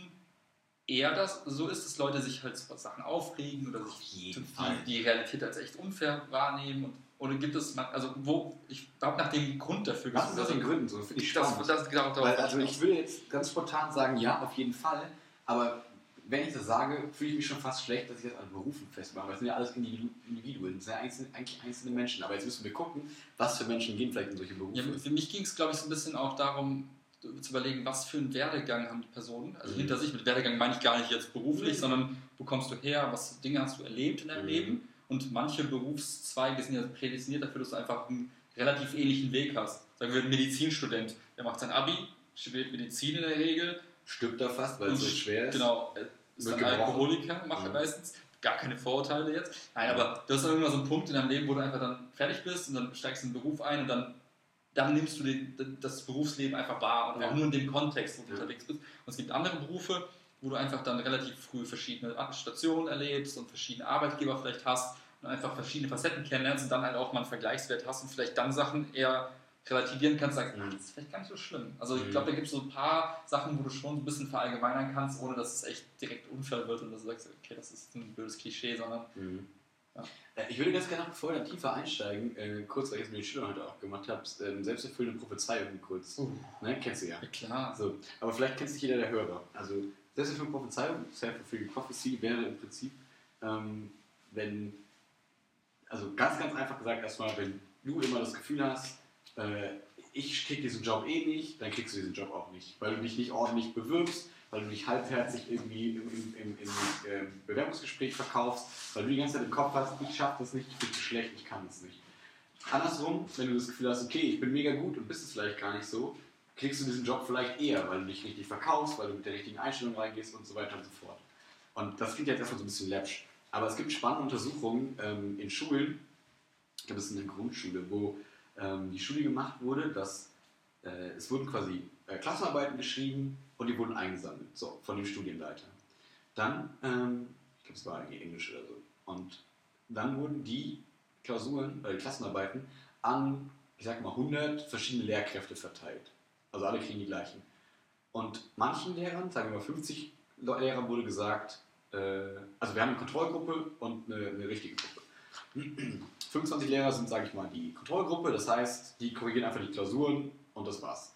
eher das so ist, dass Leute sich halt so Sachen aufregen oder sich jeden die, Fall. die Realität als echt unfair wahrnehmen? Und, oder gibt es, man- also wo, ich habe nach dem Grund dafür Was ist das also, den Gründen so? Finde ich das, spannend. das, genau, darauf Weil, wollte also ich ich würde jetzt ganz spontan sagen, ja, auf jeden Fall. Aber wenn ich das sage, fühle ich mich schon fast schlecht, dass ich das an Berufen festmache. Weil es sind ja alles Individu- Individuen, das sind ja einzelne, eigentlich einzelne Menschen. Aber jetzt müssen wir gucken, was für Menschen gehen vielleicht in solche Berufe. Ja, für mich ging es, glaube ich, so ein bisschen auch darum, zu überlegen, was für einen Werdegang haben die Personen, also Mhm. hinter sich. Mit Werdegang meine ich gar nicht jetzt beruflich, Mhm. sondern wo kommst du her, was für Dinge hast du erlebt in deinem Mhm. Leben. Und manche Berufszweige sind ja prädestiniert dafür, dass du einfach einen relativ ähnlichen Weg hast. Sagen wir, ein Medizinstudent, der macht sein Abi, studiert Medizin in der Regel. Stirbt da fast, weil es so schwer ist. Genau, äh, ist Wird dann gebrochen. Alkoholiker, macht er Mhm. meistens. Gar keine Vorurteile jetzt. Nein, aber du hast dann irgendwann so einen Punkt in deinem Leben, wo du einfach dann fertig bist und dann steigst du in den Beruf ein und dann, dann nimmst du den, das Berufsleben einfach wahr und Ja. auch nur in dem Kontext, wo du Ja. unterwegs bist. Und es gibt andere Berufe, wo du einfach dann relativ früh verschiedene Stationen erlebst und verschiedene Arbeitgeber vielleicht hast und einfach verschiedene Facetten kennenlernst und dann halt auch mal einen Vergleichswert hast und vielleicht dann Sachen eher relativieren kannst, sagst, Mhm. ah, das ist vielleicht gar nicht so schlimm. Also ich Mhm. glaube, da gibt es so ein paar Sachen, wo du schon ein bisschen verallgemeinern kannst, ohne dass es echt direkt unfair wird und dass du sagst, okay, das ist ein blödes Klischee, sondern Mhm. Ja. Äh, Ich würde ganz gerne, bevor wir da tiefer einsteigen, äh, kurz, weil ich es mit den Schülern heute auch gemacht habe, ähm, selbsterfüllende Prophezeiung kurz. uh, Ne, kennst du ja. ja klar. So, aber vielleicht kennt nicht jeder der Hörer. Also selbsterfüllende Prophezeiung, self-fulfilling prophecy wäre im Prinzip, ähm, wenn, also ganz, ganz einfach gesagt erstmal, wenn du immer das Gefühl hast, äh, ich krieg diesen Job eh nicht, dann kriegst du diesen Job auch nicht, weil du dich nicht ordentlich bewirbst, weil du dich halbherzig irgendwie im, im, im, im ähm, Bewerbungsgespräch verkaufst, weil du die ganze Zeit im Kopf hast, ich schaff das nicht, ich bin zu schlecht, ich kann das nicht. Andersrum, wenn du das Gefühl hast, okay, ich bin mega gut und bist es vielleicht gar nicht so, kriegst du diesen Job vielleicht eher, weil du dich richtig verkaufst, weil du mit der richtigen Einstellung reingehst und so weiter und so fort. Und das klingt jetzt erstmal so ein bisschen läppsch. Aber es gibt spannende Untersuchungen ähm, in Schulen, ich glaube, es ist eine Grundschule, wo ähm, die Studie gemacht wurde, dass äh, es wurden quasi äh, Klassenarbeiten geschrieben und die wurden eingesammelt, so, von dem Studienleiter. Dann, ähm, ich glaube, es war eigentlich Englisch oder so, und dann wurden die Klausuren, äh, Klassenarbeiten an, ich sag mal, hundert verschiedene Lehrkräfte verteilt. Also alle kriegen die gleichen. Und manchen Lehrern, sagen wir mal fünfzig Lehrern wurde gesagt, äh, also wir haben eine Kontrollgruppe und eine, eine richtige Gruppe. fünfundzwanzig Lehrer sind, sage ich mal, die Kontrollgruppe, das heißt, die korrigieren einfach die Klausuren und das war's.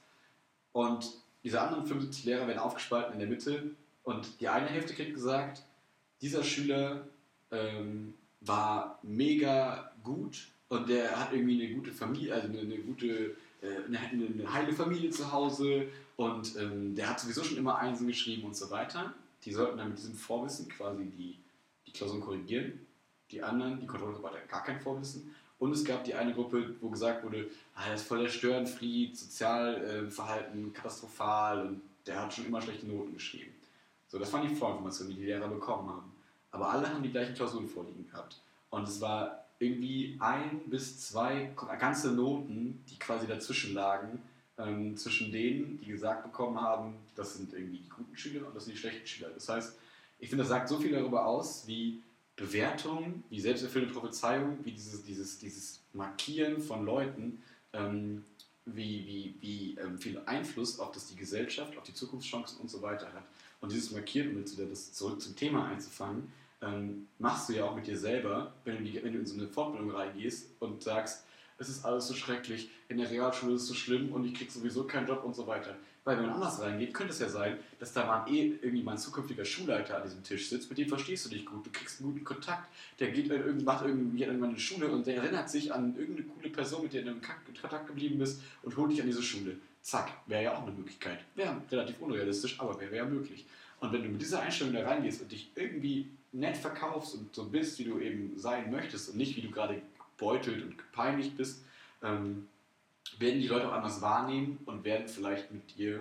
Und diese anderen fünfundsiebzig Lehrer werden aufgespalten in der Mitte und die eine Hälfte kriegt gesagt, dieser Schüler ähm, war mega gut und der hat irgendwie eine gute Familie, also eine, eine gute, äh, eine, eine heile Familie zu Hause und ähm, der hat sowieso schon immer Einsen geschrieben und so weiter. Die sollten dann mit diesem Vorwissen quasi die, die Klausuren korrigieren. Die anderen, die Kontrollgruppe hat gar kein Vorwissen Und es gab die eine Gruppe, wo gesagt wurde, ah, das ist voll der Störenfried, Sozialverhalten katastrophal und der hat schon immer schlechte Noten geschrieben. So, das waren die Vorinformationen, die die Lehrer bekommen haben. Aber alle haben die gleichen Klausuren vorliegen gehabt. Und es war irgendwie ein bis zwei ganze Noten, die quasi dazwischen lagen, ähm, zwischen denen, die gesagt bekommen haben, das sind irgendwie die guten Schüler und das sind die schlechten Schüler. Das heißt, ich finde, das sagt so viel darüber aus, wie Bewertungen, wie selbsterfüllende Prophezeiung, wie dieses, dieses, dieses Markieren von Leuten, ähm, wie, wie, wie ähm, viel Einfluss auf das die Gesellschaft, auf die Zukunftschancen und so weiter hat. Und dieses Markieren, um jetzt wieder das zurück zum Thema einzufangen, ähm, machst du ja auch mit dir selber, wenn du, die, wenn du in so eine Fortbildung reingehst und sagst, es ist alles so schrecklich, in der Realschule ist es so schlimm und ich krieg sowieso keinen Job und so weiter. Weil wenn man anders reingeht, könnte es ja sein, dass da mal eh irgendwie mal ein zukünftiger Schulleiter an diesem Tisch sitzt, mit dem verstehst du dich gut, du kriegst einen guten Kontakt, der geht in, macht irgendwie irgendwann eine Schule und der erinnert sich an irgendeine coole Person, mit der du in Kontakt geblieben bist und holt dich an diese Schule. Zack, wäre ja auch eine Möglichkeit. Wäre relativ unrealistisch, aber wäre ja möglich. Und wenn du mit dieser Einstellung da reingehst und dich irgendwie nett verkaufst und so bist, wie du eben sein möchtest und nicht wie du gerade gebeutelt und gepeinigt bist, ähm, werden die Leute auch anders wahrnehmen und werden vielleicht mit dir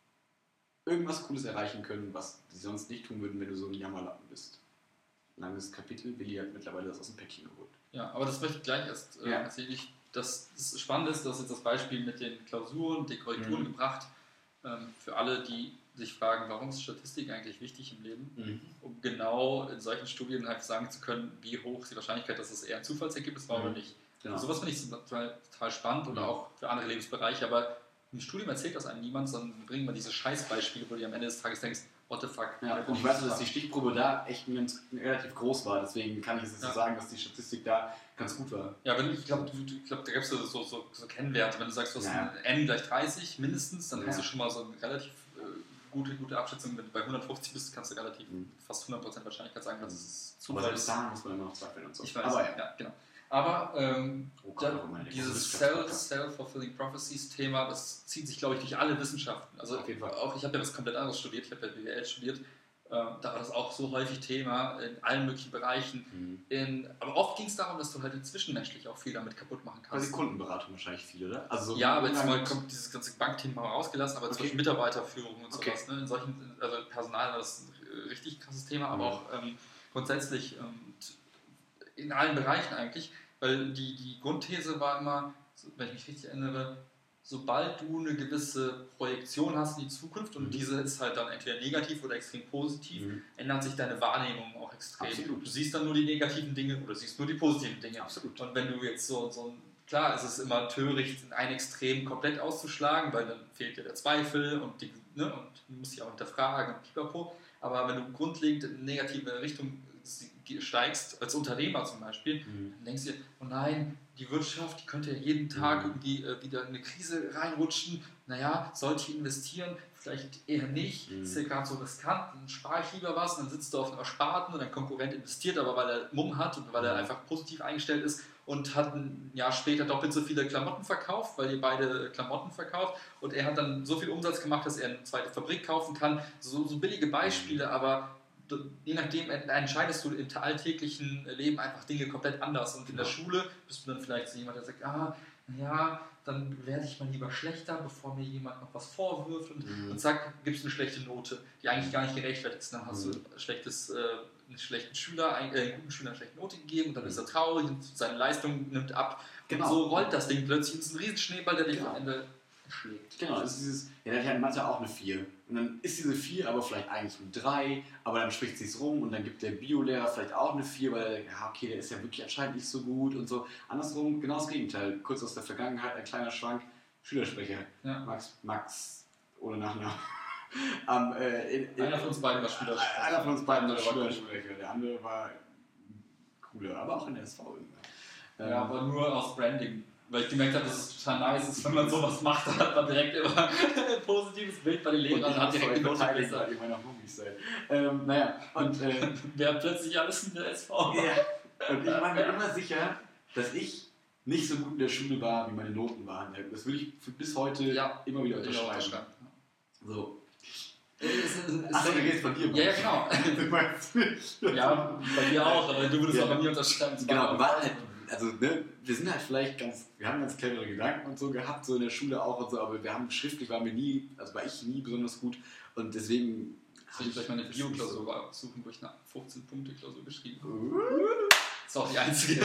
irgendwas Cooles erreichen können, was sie sonst nicht tun würden, wenn du so ein Jammerlappen bist. Langes Kapitel, Willi hat mittlerweile das aus dem Päckchen geholt. Ja, aber das möchte ich gleich erst äh, ja. erzählen. Ich, das, das Spannende ist, dass jetzt das Beispiel mit den Klausuren, den Korrekturen mhm. gebracht, ähm, für alle, die sich fragen, warum ist Statistik eigentlich wichtig im Leben, mhm. um genau in solchen Studien halt sagen zu können, wie hoch ist die Wahrscheinlichkeit, dass es eher ein Zufallsergebnis war mhm. oder nicht. Genau. Sowas finde ich total, total spannend oder mhm. auch für andere Lebensbereiche, aber im Studium erzählt das einem niemand, sondern bringen wir diese Scheißbeispiele, wo du am Ende des Tages denkst, what the fuck. Ja, und ich weiß, dass die Stichprobe da echt ganz, relativ groß war, deswegen kann ich jetzt ja. so sagen, dass die Statistik da ganz gut war. Ja, wenn, ich glaube, glaub, da gibt es so, so, so, so Kennwerte, wenn du sagst, du hast ja. ein N gleich dreißig mindestens, dann ja. hast du schon mal so eine relativ äh, gute, gute Abschätzung. Wenn du bei hundertfünfzig bist, kannst du relativ mhm. fast hundert Prozent Wahrscheinlichkeit sagen, dass es Zufall ist. Aber da muss man immer noch zweifeln und so. Ich weiß, aber ja, ja genau. Aber ähm, oh Gott, da, dieses Self-Fulfilling Prophecies-Thema, das zieht sich, glaube ich, durch alle Wissenschaften. Also auf jeden Fall. Auch ich habe ja was komplett anderes studiert, ich habe ja B W L studiert. Ähm, da war das auch so häufig Thema in allen möglichen Bereichen. Mhm. In, aber oft ging es darum, dass du halt zwischenmenschlich auch viel damit kaputt machen kannst. Quasi Kundenberatung wahrscheinlich viel, oder? Also so ja, aber jetzt mal kommt dieses ganze Bankthema mal rausgelassen, aber okay. zum Beispiel Mitarbeiterführung und okay. sowas. Ne? In solchen, also Personal, das ist ein richtig krasses Thema, aber mhm. auch ähm, grundsätzlich ähm, in allen Bereichen eigentlich, weil die, die Grundthese war immer, wenn ich mich richtig erinnere, sobald du eine gewisse Projektion hast in die Zukunft und mhm. diese ist halt dann entweder negativ oder extrem positiv, mhm. ändert sich deine Wahrnehmung auch extrem. Absolut. Du siehst dann nur die negativen Dinge oder siehst nur die positiven Dinge. Absolut. Und wenn du jetzt so, so ein, klar, es ist immer töricht, ein Extrem komplett auszuschlagen, weil dann fehlt dir der Zweifel und, die, ne, und du musst dich auch hinterfragen und pipapo. Aber wenn du grundlegend in eine negative Richtung steigst, als Unternehmer zum Beispiel, mhm. dann denkst du dir, oh nein, die Wirtschaft, die könnte ja jeden Tag mhm. irgendwie äh, wieder in eine Krise reinrutschen. Naja, sollte ich investieren? Vielleicht eher nicht. Mhm. Ist ja gerade so riskant, dann spare ich lieber was. Und dann sitzt du auf einem Ersparten und dein Konkurrent investiert, aber weil er Mumm hat und weil er einfach positiv eingestellt ist und hat ein Jahr später doppelt so viele Klamotten verkauft, weil ihr beide Klamotten verkauft und er hat dann so viel Umsatz gemacht, dass er eine zweite Fabrik kaufen kann. So, so billige Beispiele, aber je nachdem entscheidest du im alltäglichen Leben einfach Dinge komplett anders. Und in der Schule bist du dann vielleicht so jemand, der sagt, ah, naja, dann werde ich mal lieber schlechter, bevor mir jemand noch was vorwirft. Und, mhm. und zack, gibst du eine schlechte Note, die eigentlich gar nicht gerechtfertigt ist. Dann hast mhm. du ein schlechtes, äh, einen schlechten Schüler, einen, äh, einen guten Schüler eine schlechte Note gegeben und dann mhm. ist er traurig und seine Leistung nimmt ab. Genau. Und so rollt das Ding plötzlich. Es ist ein Riesenschneeball, der dich genau. am Ende schlägt. Genau, das ist dieses, ja, der hat ja in Mathe auch eine vier. Und dann ist diese vier aber vielleicht eigentlich eine drei, aber dann spricht sie es rum und dann gibt der Biolehrer vielleicht auch eine vier, weil er denkt, ja, okay, der ist ja wirklich anscheinend nicht so gut und so. Andersrum, genau das Gegenteil. Kurz aus der Vergangenheit, ein kleiner Schwank, Schülersprecher. Ja. Max, Max, ohne Nachnamen. um, äh, in, in, einer von uns beiden war Schülersprecher. Einer von uns beiden war Schülersprecher, der andere war cooler, aber auch in der S V irgendwann. Ja, aber nur aus Branding. Weil ich gemerkt habe, dass es total nice ist, wenn man sowas macht, dann hat man direkt immer ein positives Bild bei den Lehrern und hat direkt eine Note besser. Ihr meiner Homies seid. Ähm, naja, und äh, wir haben plötzlich alles in der S V. Ja. Und ich war mir immer sicher, dass ich nicht so gut in der Schule war, wie meine Noten waren. Das würde ich bis heute ja. immer wieder unterschreiben. So. Achso, du gehst von dir. Ja, ja, genau. Du meinst nicht. Ja, bei dir auch, aber du würdest ja. auch bei mir unterschreiben. Genau, war halt also ne, wir sind halt vielleicht ganz, wir haben ganz clevere Gedanken und so gehabt, so in der Schule auch und so, aber wir haben schriftlich waren wir nie, also war ich nie besonders gut und deswegen... Soll ich vielleicht meine Bio-Klausur suchen, wo ich eine fünfzehn-Punkte-Klausur geschrieben habe? Uh. Das ist auch die einzige.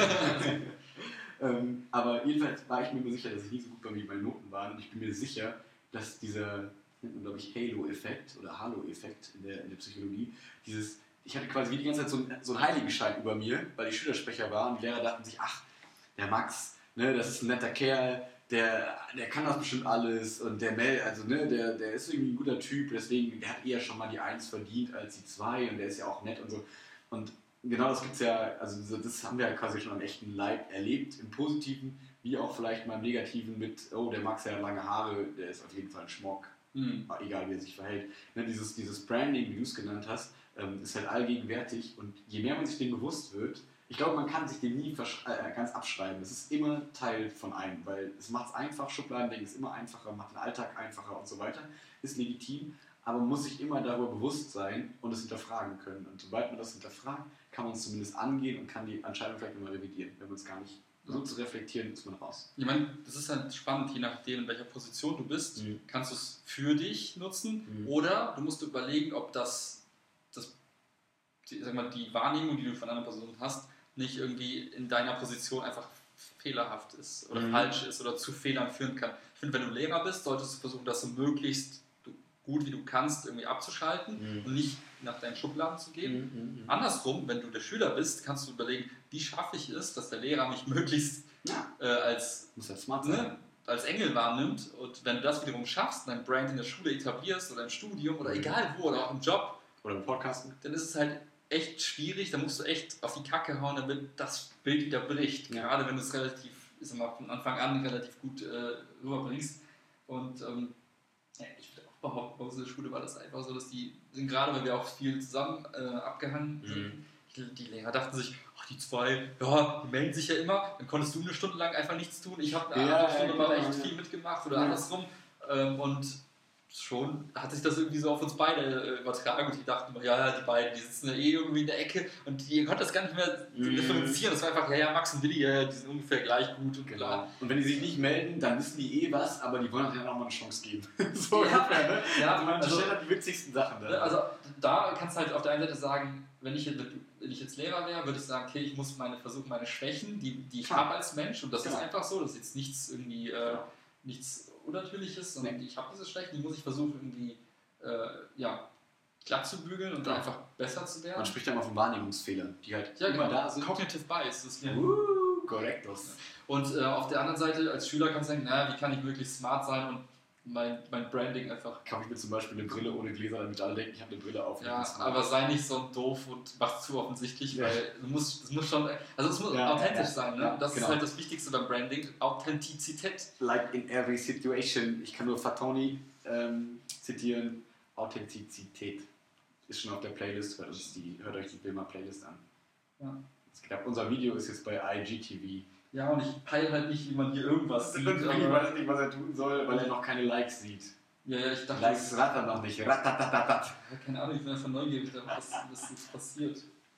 ähm, aber jedenfalls war ich mir immer sicher, dass ich nie so gut bei mir bei Noten war und ich bin mir sicher, dass dieser, nennt man glaube ich Halo-Effekt oder Halo-Effekt in der, in der Psychologie, dieses, ich hatte quasi wie die ganze Zeit so einen, so einen Heiligenschein über mir, weil ich Schülersprecher war und die Lehrer dachten sich, ach, der Max, ne, das ist ein netter Kerl, der, der kann das bestimmt alles und der Mel, also ne, der, der ist irgendwie ein guter Typ, deswegen, der hat eher schon mal die Eins verdient als die Zwei und der ist ja auch nett und so. Und genau das gibt's ja, also das haben wir ja quasi schon am echten Leib erlebt, im Positiven, wie auch vielleicht mal im Negativen mit, oh, der Max hat lange Haare, der ist auf jeden Fall ein Schmock, mhm. egal wie er sich verhält. Ne, dieses, dieses Branding, wie du es genannt hast, ähm, ist halt allgegenwärtig und je mehr man sich dem bewusst wird, ich glaube, man kann sich dem nie äh, ganz abschreiben. Es ist immer Teil von einem, weil es macht es einfach, Schubladendenken ist immer einfacher, macht den Alltag einfacher und so weiter, ist legitim, aber man muss sich immer darüber bewusst sein und es hinterfragen können. Und sobald man das hinterfragt, kann man es zumindest angehen und kann die Entscheidung vielleicht nochmal revidieren. Wenn man es gar nicht versucht zu reflektieren, ist man raus. Ich meine, das ist halt spannend, je nachdem, in welcher Position du bist, mhm. kannst du es für dich nutzen mhm. oder du musst überlegen, ob das, das die, sag mal, die Wahrnehmung, die du von einer Person hast, nicht irgendwie in deiner Position einfach fehlerhaft ist oder mhm. falsch ist oder zu Fehlern führen kann. Ich finde, wenn du Lehrer bist, solltest du versuchen, das so möglichst gut wie du kannst irgendwie abzuschalten mhm. und nicht nach deinen Schubladen zu gehen. Mhm, mh. Andersrum, wenn du der Schüler bist, kannst du überlegen, wie schaffe ich es, dass der Lehrer mich möglichst ja. äh, als, Muss halt smart ne, sein. als Engel wahrnimmt und wenn du das wiederum schaffst, dein Brand in der Schule etablierst oder im Studium oder mhm. egal wo oder auch im Job oder im Podcasten, dann ist es halt echt schwierig, da musst du echt auf die Kacke hauen, damit das Bild wieder bricht. Ja. Gerade wenn du es relativ, ich sag mal, von Anfang an relativ gut äh, rüberbringst. Und ähm, ja, ich würde auch behaupten, bei unserer Schule war das einfach so, dass die, gerade weil wir auch viel zusammen äh, abgehangen sind, mhm. die, die Lehrer dachten sich, ach die zwei, ja, die melden sich ja immer, dann konntest du eine Stunde lang einfach nichts tun, ich habe eine ja, andere Stunde ja, mal echt ja. viel mitgemacht oder ja. andersrum. Ähm, und schon hat sich das irgendwie so auf uns beide übertragen und die dachten immer, ja, ja, die beiden, die sitzen ja eh irgendwie in der Ecke und die konnten das gar nicht mehr mm. differenzieren. Das war einfach, ja, ja, Max und Willi, ja, die sind ungefähr gleich gut und genau. klar. Und wenn die sich nicht melden, dann wissen die eh was, aber die wollen auch noch mal eine Chance geben. so ja, ungefähr, ne? Ja, also man also, stellt halt die witzigsten Sachen da. Also da kannst du halt auf der einen Seite sagen, wenn ich, wenn ich jetzt Lehrer wäre, würde ich sagen, okay, ich muss meine versuchen, meine Schwächen, die, die ich habe als Mensch, und das genau. ist einfach so, das ist jetzt nichts irgendwie, äh, genau. nichts Unnatürliches, sondern nee. ich habe diese Schwächen, die muss ich versuchen irgendwie äh, ja, glatt zu bügeln und ja. einfach besser zu werden. Man spricht ja immer von Wahrnehmungsfehlern, die halt ja, immer genau. da sind. Cognitive Bias. Das ist ja uh, korrektos. Und äh, auf der anderen Seite, als Schüler kannst du denken, naja, wie kann ich möglichst smart sein und mein, mein Branding einfach... Kaufe ich mir zum Beispiel eine Brille ohne Gläser, damit alle denken, ich habe eine Brille auf. Ja, aber sei nicht so doof und mach zu offensichtlich, ja. weil es muss, es muss schon... Also es muss ja, authentisch ja, sein, ne? Ja, das genau. ist halt das Wichtigste beim Branding, Authentizität. Like in every situation. Ich kann nur Fatoni ähm, zitieren. Authentizität ist schon auf der Playlist, hört, uns die, hört euch die Wilma Playlist an. Ja. Glaub, unser Video ist jetzt bei I G T V. Ja, und ich peile halt nicht, wie man hier irgendwas sieht. Ich weiß nicht, was er tun soll, weil er noch keine Likes sieht. Ja, ja, ich dachte... Likes rattern noch nicht. Ratatatatat. Ja, keine Ahnung, ich bin einfach neugierig, was, was jetzt passiert.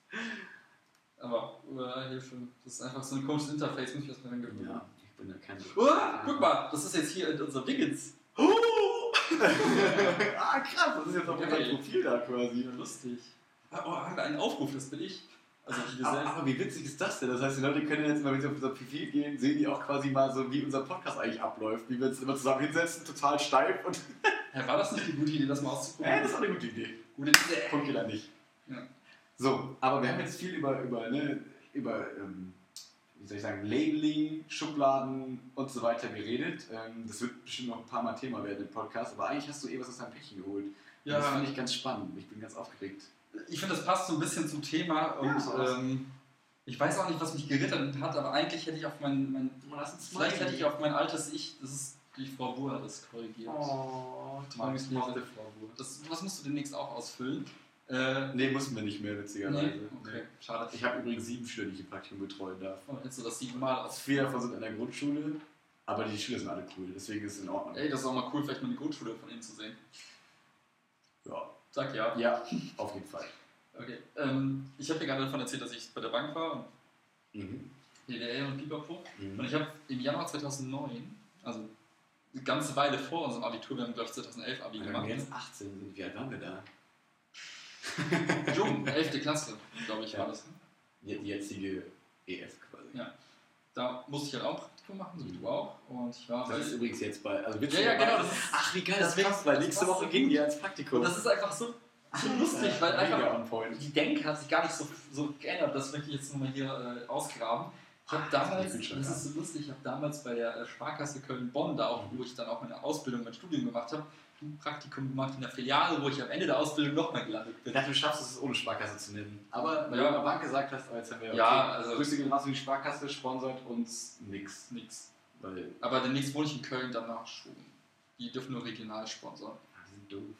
Aber, uh, hier schon, das ist einfach so ein komisches Interface, muss ich erstmal hingewöhnen. Ja, ich bin da kein... Uh, guck mal, das ist jetzt hier in unserem Dingens. ah, krass, das ist jetzt auf unser Profil da quasi. Ja, lustig. Oh, haben wir einen Aufruf, das bin ich. Also ich aber, aber wie witzig ist das denn? Das heißt, die Leute können jetzt mal, wenn sie auf unser Profil gehen, sehen die auch quasi mal so, wie unser Podcast eigentlich abläuft. Wie wir uns immer zusammen hinsetzen, total steif. Und ja, war das nicht eine gute Idee, das mal auszuprobieren? Ja, das ist auch eine gute Idee. Gute Idee. Punkt geht nicht. Ja. So, aber wir haben jetzt viel über, über, ne, über ähm, wie soll ich sagen, Labeling, Schubladen und so weiter geredet. Ähm, das wird bestimmt noch ein paar Mal Thema werden im Podcast, aber eigentlich hast du eh was aus deinem Päckchen geholt. Ja. Das finde ich ganz spannend. Ich bin ganz aufgeregt. Ich finde, das passt so ein bisschen zum Thema und ja, ähm, ich weiß auch nicht, was mich gerittert hat, aber eigentlich hätte ich auf mein, mein vielleicht hätte ich auf mein altes Ich, das ist die Frau Buhr, das korrigiert. Oh, ich mag die Frau Buhr. Das, das musst du demnächst auch ausfüllen. Äh, nee, mussten wir nicht mehr, witzigerweise. Nee? Okay, schade. Ich habe übrigens sieben Schüler, die ich im Praktikum betreuen darf. Oh, hättest du das siebenmal aus? Vier davon sind in der Grundschule, aber die Schüler sind alle cool, deswegen ist es in Ordnung. Ey, das ist auch mal cool, vielleicht mal die Grundschule von ihnen zu sehen. Ja. Sag ja. Ja, auf jeden Fall. Okay. Ähm, ich habe dir gerade davon erzählt, dass ich bei der Bank war. Mhm. D D L und Pipapo. Mhm. Und ich habe im Januar zweitausendneun, also eine ganze Weile vor unserem Abitur, wir haben glaube ich zweitausendelf Abi Wenn gemacht. wir jetzt achtzehn sind, wie alt waren wir da? Jung, elfte Klasse, glaube ich, Ja. war das. Ne? Die, die jetzige E F quasi. Ja. Da musste ich halt auch ein Praktikum machen, so wie du auch. Und ich war Das ist übrigens jetzt bei. Also Ja, ja, genau. Das ist, Ach, wie geil, das das passt- passt, weil das nächste passt Woche so gehen gut. wir ins Praktikum. und das ist einfach so, so lustig, weil Mega einfach on point. die Denke hat sich gar nicht so, so geändert. Das möchte ich jetzt nochmal hier äh, ausgraben. Ich habe damals, das das ist so lustig, ich habe damals bei der äh, Sparkasse Köln-Bonn, da auch, wo ich dann auch meine Ausbildung, mein Studium gemacht habe, ein Praktikum gemacht in der Filiale, wo ich am Ende der Ausbildung nochmal gelandet Ich bin. dachte, du schaffst es, ohne Sparkasse zu nennen. Aber weil Ja. du an der Bank gesagt hast, aber jetzt haben wir Ja, also- Grüße gehen raus, die Sparkasse sponsert uns nix. Nix. Weil Aber demnächst wohne ich in Köln, danach schon. Die dürfen nur regional sponsern. ah, die sind doof.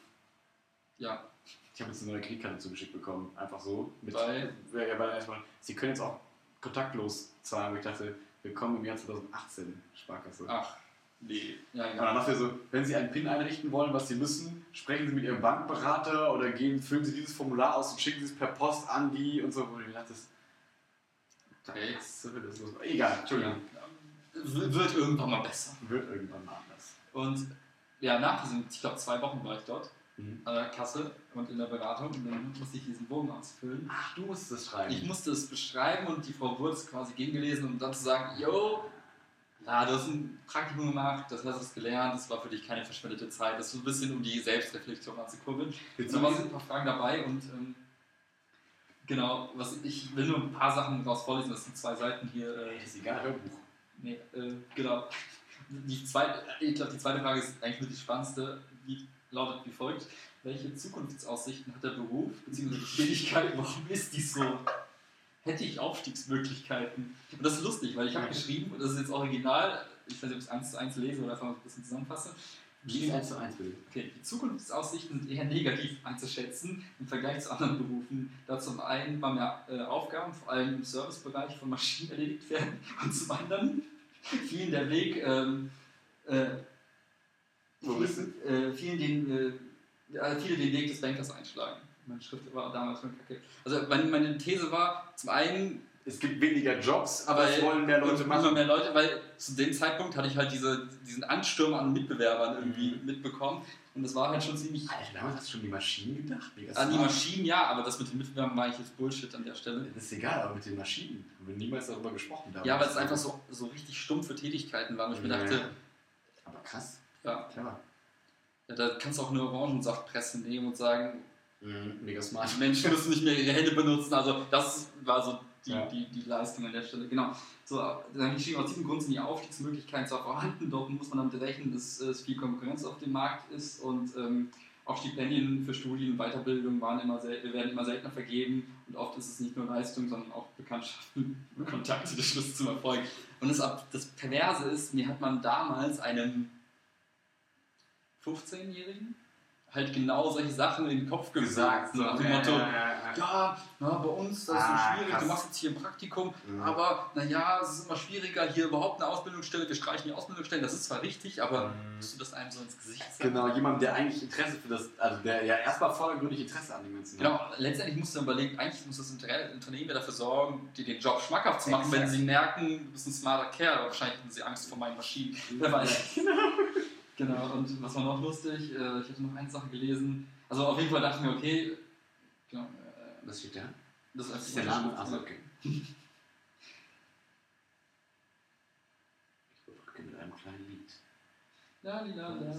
Ja, Ich habe jetzt eine neue Kreditkarte zugeschickt bekommen. Einfach so. Mit, Weil? Ja, ja, weil erstmal, sie können jetzt auch kontaktlos zahlen. Aber ich dachte, willkommen im Jahr zweitausendachtzehn, Sparkasse. ach, nee. Ja, Und dann ja. dachte ich so, wenn Sie einen PIN einrichten wollen, was Sie müssen, sprechen Sie mit Ihrem Bankberater oder gehen, füllen Sie dieses Formular aus und schicken Sie es per Post an die und so. Wo ich mir dachte, das, Okay. das wird das los. Egal, Entschuldigung. W- Wird irgendwann mal besser. Wird irgendwann mal anders. Und ja, nach diesen, ich glaube, zwei Wochen war ich dort Mhm. an der Kasse und in der Beratung und dann musste ich diesen Bogen ausfüllen. Ach, du musst es schreiben. Ich musste es beschreiben und die Frau wurde es quasi gegengelesen, um dann zu sagen, yo, ja, du hast ein Praktikum gemacht, das hast du gelernt, das war für dich keine verschwendete Zeit, das ist so ein bisschen um die Selbstreflexion anzukurbeln. Und da waren so ein paar Fragen dabei und ähm, genau, was ich will nur ein paar Sachen daraus vorlesen, das sind zwei Seiten hier. Äh, ist egal, Hörbuch. Nee, äh, genau. Die zweite, ich glaube, die zweite Frage ist eigentlich mit die spannendste. Die lautet wie folgt: Welche Zukunftsaussichten hat der Beruf bzw. die Tätigkeit? Warum ist die so? Hätte ich Aufstiegsmöglichkeiten? Und das ist lustig, weil ich habe geschrieben, und das ist jetzt original, ich weiß nicht, ob ich es eins zu eins lese oder einfach ein bisschen zusammenfasse. Wie ist eins zu eins, bitte? Okay, die Zukunftsaussichten sind eher negativ einzuschätzen im Vergleich zu anderen Berufen, da zum einen mal mehr äh, Aufgaben, vor allem im Servicebereich von Maschinen erledigt werden und zum anderen vielen der Weg, ähm, äh, Wo bist du? vielen, äh, vielen den, äh, ja, viele den Weg des Bankers einschlagen. Meine Schrift war damals schon kacke. Also meine, meine These war, zum einen Es gibt weniger Jobs, aber es weil- wollen mehr Leute und immer machen. mehr Leute, weil zu dem Zeitpunkt hatte ich halt diese, diesen Ansturm an Mitbewerbern irgendwie Mhm. mitbekommen und das war halt schon ziemlich Alter, damals hast du schon die Maschinen gedacht? Mega an die smart. Maschinen, ja, aber das mit den Mitbewerbern war eigentlich jetzt Bullshit an der Stelle. Das ist egal, aber mit den Maschinen haben wir niemals darüber gesprochen. damals. Ja, weil es einfach so, so richtig stumpfe Tätigkeiten waren, wo ich mir Ja. dachte, Aber krass, ja, clever. ja, da kannst du auch eine Orangensaftpresse nehmen und sagen, Mhm, mega smart. die Menschen müssen nicht mehr ihre Hände benutzen. Also das war so die, Ja. die, die Leistung an der Stelle. Genau. So, dann habe ich geschrieben, aus diesem Grund sind die Aufstiegsmöglichkeiten zwar vorhanden, doch muss man damit rechnen, dass es viel Konkurrenz auf dem Markt ist und ähm, auch Stipendien für Studien und Weiterbildung waren immer sel- werden immer seltener vergeben und oft ist es nicht nur Leistung, sondern auch Bekanntschaften und Kontakte der Schlüssel zum Erfolg. Und das, Ab- das Perverse ist, mir hat man damals einem fünfzehnjährigen halt genau solche Sachen in den Kopf gesagt. Nach dem Motto, ja, na, bei uns, das ist so Ah, schwierig, krass. du machst jetzt hier ein Praktikum, Mhm. aber naja, es ist immer schwieriger, hier überhaupt eine Ausbildungsstelle, wir streichen die Ausbildungsstellen, das ist zwar richtig, aber Mhm. musst du das einem so ins Gesicht sagen? Genau, jemand, der eigentlich Interesse für das, also der ja erstmal vordergründig Interesse an dem Ganzen hat. Genau, letztendlich musst du überlegen, eigentlich muss das Inter- Unternehmen ja dafür sorgen, dir den Job schmackhaft zu machen, Exakt. wenn sie merken, du bist ein smarter Kerl, aber wahrscheinlich hatten sie Angst vor meinen Maschinen. Wer weiß. Genau, und was war noch lustig? Äh, Ich hatte noch eine Sache gelesen. Also auf jeden Fall dachte ich mir, okay, genau, äh, Was steht da? das ist Das einfach ist der Name. Unterschrift. Achso, okay. Ich überbrücke mit einem kleinen Lied. La, li, la, la.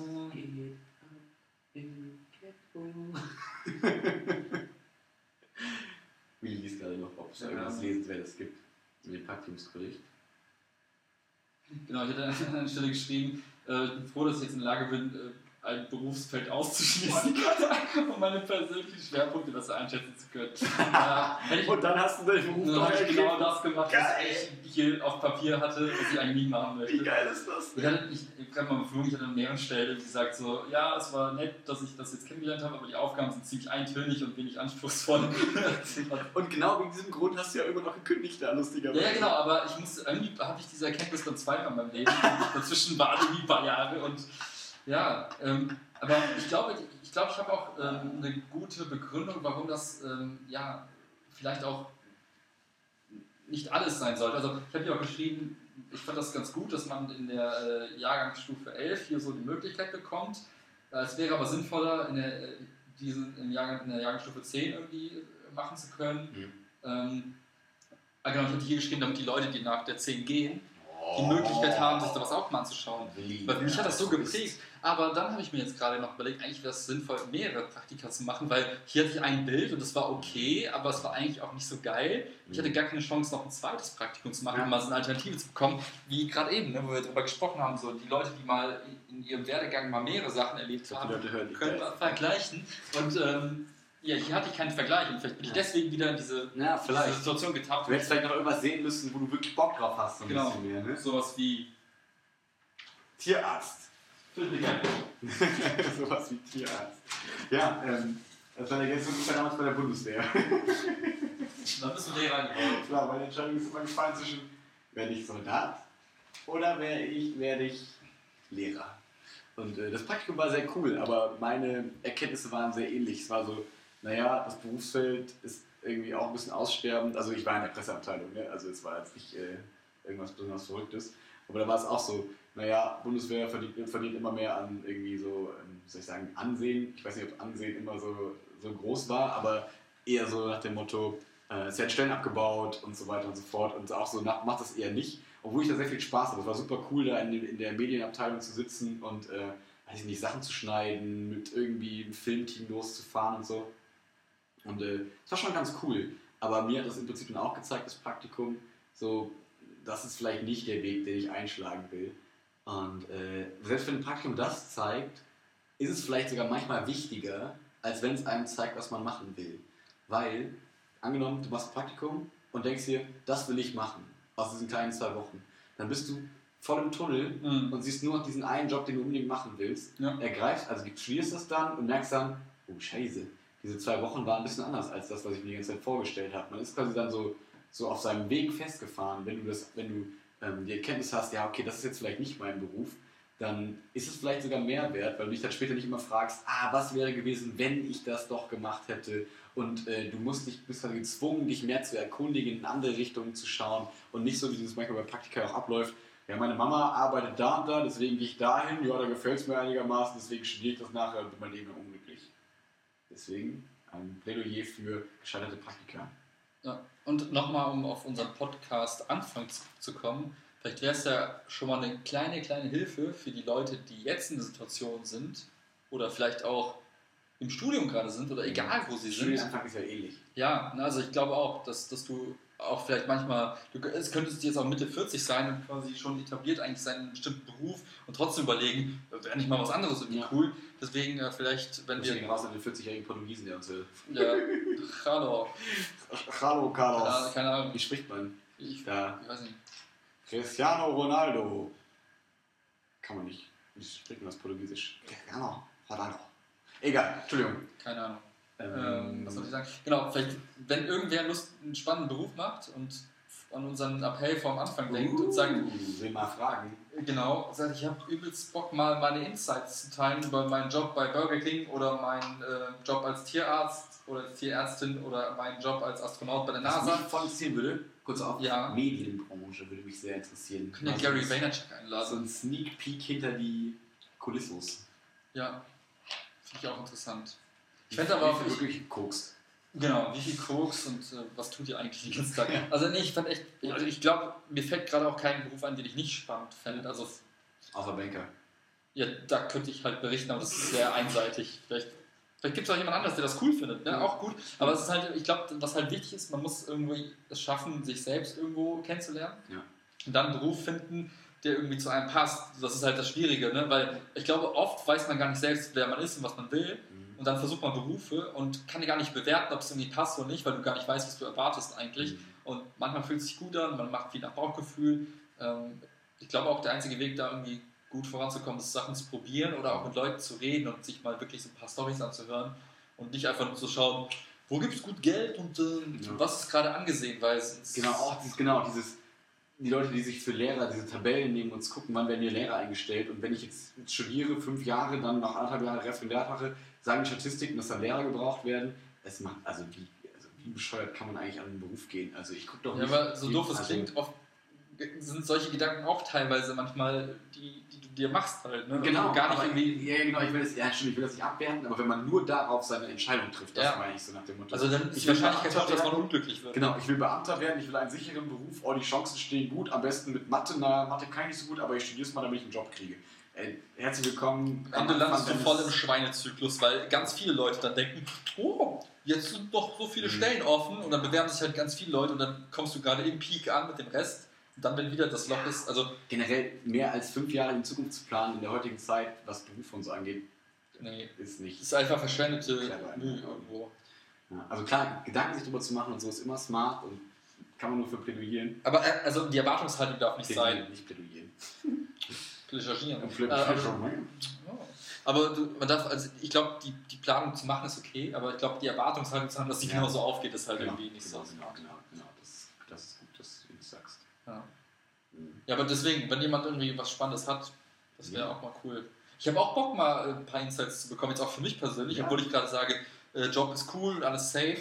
Willi liest gerade noch, ob es Ja. irgendwas Lesenswertes gibt. In dem Praktikumsbericht. Genau, ich hatte an einer Stelle geschrieben, äh, ich bin froh, dass ich jetzt in der Lage bin, äh, ein Berufsfeld auszuschließen, um meine persönlichen Schwerpunkte besser einschätzen zu können. Äh, wenn ich, Und dann hast du deinen Beruf dann noch habe ich ergriffen. genau das gemacht, Geil. was ich hier auf Papier hatte, was ich eigentlich nie machen möchte. Wie geil ist das? Ich hatte, ich, ich habe mal beflogen, ich hatte an mehreren Stellen gesagt so, ja, es war nett, dass ich das jetzt kennengelernt habe, aber die Aufgaben sind ziemlich eintönig und wenig anspruchsvoll. Und genau wegen diesem Grund hast du ja irgendwann noch gekündigt, da lustigerweise. Ja, ja, genau, aber ich musste, irgendwie habe ich diese Erkenntnis dann zweimal in meinem Leben. Dazwischen waren irgendwie ein paar Jahre und ja, ähm, aber ich glaube, ich, glaube, ich habe auch ähm, eine gute Begründung, warum das ähm, ja vielleicht auch nicht alles sein sollte. Also ich habe hier auch geschrieben, ich fand das ganz gut, dass man in der äh, Jahrgangsstufe elf hier so die Möglichkeit bekommt. Äh, es wäre aber sinnvoller, in der, äh, diesen, im Jahrgang, in der Jahrgangsstufe zehn irgendwie machen zu können. Mhm. Ähm, ah, genau, ich hatte hier geschrieben, damit die Leute, die nach der zehn gehen, die Möglichkeit haben, sich sowas auch mal anzuschauen. Weil mich hat das so geprägt. Aber dann habe ich mir jetzt gerade noch überlegt, eigentlich wäre es sinnvoll, mehrere Praktika zu machen, weil hier hatte ich ein Bild und das war okay, aber es war eigentlich auch nicht so geil. Ich hatte gar keine Chance, noch ein zweites Praktikum zu machen, um mal so eine Alternative zu bekommen, wie gerade eben, ne, wo wir darüber gesprochen haben, so die Leute, die mal in ihrem Werdegang mal mehrere Sachen erlebt haben, können wir vergleichen. Und ähm, ja, hier hatte ich keinen Vergleich und vielleicht bin ich deswegen wieder in diese, ja, vielleicht. diese Situation getappt. Du hättest vielleicht noch irgendwas sehen müssen, wo du wirklich Bock drauf hast, so ein genau. bisschen mehr, ne? Sowas wie Tierarzt. Sowas wie Tierarzt. Ja, ähm, das war der Gänse damals bei der Bundeswehr. Dann bist du Lehrer geworden. Klar, meine Entscheidung ist immer gefallen zwischen, werde ich Soldat oder werde ich, werde ich Lehrer. Und äh, das Praktikum war sehr cool, aber meine Erkenntnisse waren sehr ähnlich. Es war so, naja, das Berufsfeld ist irgendwie auch ein bisschen aussterbend. Also ich war in der Presseabteilung, ne? Also es war jetzt nicht äh, irgendwas besonders Verrücktes. Aber da war es auch so, naja, Bundeswehr verdient, verdient immer mehr an irgendwie so, ähm, wie soll ich sagen, Ansehen. Ich weiß nicht, ob Ansehen immer so, so groß war, aber eher so nach dem Motto, äh, es werden Stellen abgebaut und so weiter und so fort. Und auch so nach, macht das eher nicht. Obwohl ich da sehr viel Spaß hatte. Es war super cool, da in, in der Medienabteilung zu sitzen und, äh, weiß ich nicht, Sachen zu schneiden, mit irgendwie einem Filmteam loszufahren und so. Und äh, das war schon ganz cool. Aber mir hat das im Prinzip dann auch gezeigt, das Praktikum, so, das ist vielleicht nicht der Weg, den ich einschlagen will. Und äh, selbst wenn ein Praktikum das zeigt, ist es vielleicht sogar manchmal wichtiger, als wenn es einem zeigt, was man machen will. Weil, angenommen, du machst ein Praktikum und denkst dir, das will ich machen, aus diesen kleinen zwei Wochen. Dann bist du voll im Tunnel mhm. und siehst nur noch diesen einen Job, den du unbedingt machen willst. Ja. Ergreifst, also studierst das dann und merkst dann, oh Scheiße, diese zwei Wochen waren ein bisschen anders als das, was ich mir die ganze Zeit vorgestellt habe. Man ist quasi dann so, so auf seinem Weg festgefahren, wenn du das, wenn du ähm, die Erkenntnis hast, ja okay, das ist jetzt vielleicht nicht mein Beruf, dann ist es vielleicht sogar mehr wert, weil du dich dann später nicht immer fragst, ah, was wäre gewesen, wenn ich das doch gemacht hätte. Und äh, du musst dich, bist dann gezwungen, dich mehr zu erkundigen, in andere Richtungen zu schauen und nicht so, wie das manchmal bei Praktika auch abläuft. Ja, meine Mama arbeitet da und da, deswegen gehe ich dahin, ja, da gefällt es mir einigermaßen, deswegen studiere ich das nachher und bin mein Leben unglücklich. Deswegen ein Plädoyer für gescheiterte Praktika. Ja, und nochmal, um auf unseren Podcast Anfang zu kommen, vielleicht wäre es ja schon mal eine kleine, kleine Hilfe für die Leute, die jetzt in der Situation sind oder vielleicht auch im Studium gerade sind oder egal wo sie sind. Studienanfang ist ja ähnlich. Ja, also ich glaube auch, dass, dass du auch vielleicht manchmal, du, es könntest jetzt auch Mitte vierzig sein und quasi schon etabliert eigentlich seinen bestimmten Beruf und trotzdem überlegen, wäre nicht mal was anderes irgendwie ja. cool. Deswegen äh, vielleicht, wenn Deswegen wir... raus an den vierzigjährigen Portugiesen, der uns hilft. Ja, hallo. Hallo, Carlos. Ja, keine Ahnung. Wie spricht man? Ich, da. ich weiß nicht. Cristiano Ronaldo. Kann man nicht. Wie spricht man das Portugiesisch? Cristiano Ronaldo. Egal, Entschuldigung. Keine Ahnung. Ähm, ähm, was soll ich sagen? Genau, vielleicht, wenn irgendwer Lust, einen spannenden Beruf macht und an unseren Appell vom Anfang denkt uh, und sagt, will mal fragen. Genau, sagt, ich habe übelst Bock, mal meine Insights zu teilen über meinen Job bei Burger King oder meinen äh, Job als Tierarzt oder als Tierärztin oder meinen Job als Astronaut bei der NASA. Was mich voll interessieren würde, kurz auf, ja. Medienbranche würde mich sehr interessieren. Können ja Gary Vaynerchuk einladen. So ein Sneak Peek hinter die Kulissos. Ja, finde ich auch interessant. Ich fände aber auch... Wie viel wirklich kokst. Genau, wie viel Koks und äh, was tut ihr eigentlich den ganzen Tag? Also nee, ich fand echt, also ich glaube, mir fällt gerade auch kein Beruf ein, den ich nicht spannend fände. Also, außer Banker. Ja, da könnte ich halt berichten, aber das ist sehr einseitig. Vielleicht, vielleicht gibt es auch jemand anderes, der das cool findet, ne? Auch gut. Aber es ist halt, ich glaube, was halt wichtig ist, man muss irgendwie es schaffen, sich selbst irgendwo kennenzulernen. Ja. Und dann einen Beruf finden, der irgendwie zu einem passt. Das ist halt das Schwierige, ne? Weil ich glaube, oft weiß man gar nicht selbst, wer man ist und was man will. Und dann versucht man Berufe und kann dir gar nicht bewerten, ob es irgendwie passt oder nicht, weil du gar nicht weißt, was du erwartest eigentlich. Mhm. Und manchmal fühlt es sich gut an, man macht viel nach Bauchgefühl. Ähm, ich glaube auch, der einzige Weg, da irgendwie gut voranzukommen, ist Sachen zu probieren oder auch mit Leuten zu reden und sich mal wirklich so ein paar Storys anzuhören und nicht einfach nur zu schauen, wo gibt es gut Geld und äh, ja. was ist gerade angesehen. Weil es genau, auch dieses, genau, dieses, die Leute, die sich für Lehrer diese Tabellen nehmen und gucken, wann werden hier Lehrer eingestellt. Und wenn ich jetzt studiere, fünf Jahre, dann nach anderthalb Jahren Referendar mache, sagen die Statistiken, dass dann Lehrer gebraucht werden. Es macht, also wie, also wie wie bescheuert kann man eigentlich an den Beruf gehen? Also ich gucke doch Ja, nicht... aber so wie- doof es also, klingt, oft sind solche Gedanken auch teilweise manchmal, die, die du dir machst halt. Ne? Genau, Gar nicht aber, irgendwie. ja, genau, ich will, das, ja, stimmt, ich will das nicht abwerten, aber wenn man nur darauf seine Entscheidung trifft, das Ja. meine ich so nach dem Motto. Also dann ist Ich die will Wahrscheinlichkeit Beamter hoch, dass man werden. unglücklich wird. Genau, ich will Beamter werden, ich will einen sicheren Beruf, oh, die Chancen stehen gut, am besten mit Mathe, na, Mathe kann ich nicht so gut, aber ich studiere es mal, damit ich einen Job kriege. Ey, herzlich willkommen. Am Ende landest du Anfang voll deines- im Schweinezyklus, weil ganz viele Leute dann denken, oh, jetzt sind doch so viele Mhm. Stellen offen und dann bewerben sich halt ganz viele Leute und dann kommst du gerade im Peak an mit dem Rest und dann, wenn wieder das Loch ist, also Generell mehr als fünf Jahre in die Zukunft zu planen in der heutigen Zeit, was Beruf und so angeht, nee, ist nicht. ist einfach verschwendete Clever, Mühe ja. irgendwo. Ja, also klar, Gedanken sich darüber zu machen und so ist immer smart und kann man nur für plädieren. Aber äh, also die Erwartungshaltung darf nicht sein. Nicht plädieren. Plädieren. Und Flip- Äh, aber, Flip- ja. aber du, man darf, also ich glaube, die, die Planung zu machen ist okay, aber ich glaube, die Erwartungshaltung zu haben, dass die Ja. genauso aufgeht, ist halt Genau, irgendwie nicht genau, so genau, smart. genau, genau. Das, das ist gut, dass du das sagst. Ja. Mhm. Ja, aber deswegen, wenn jemand irgendwie was Spannendes hat, das wäre Ja. auch mal cool. Ich habe auch Bock, mal ein paar Insights zu bekommen, jetzt auch für mich persönlich, Ja. obwohl ich gerade sage, äh, Job ist cool, alles safe.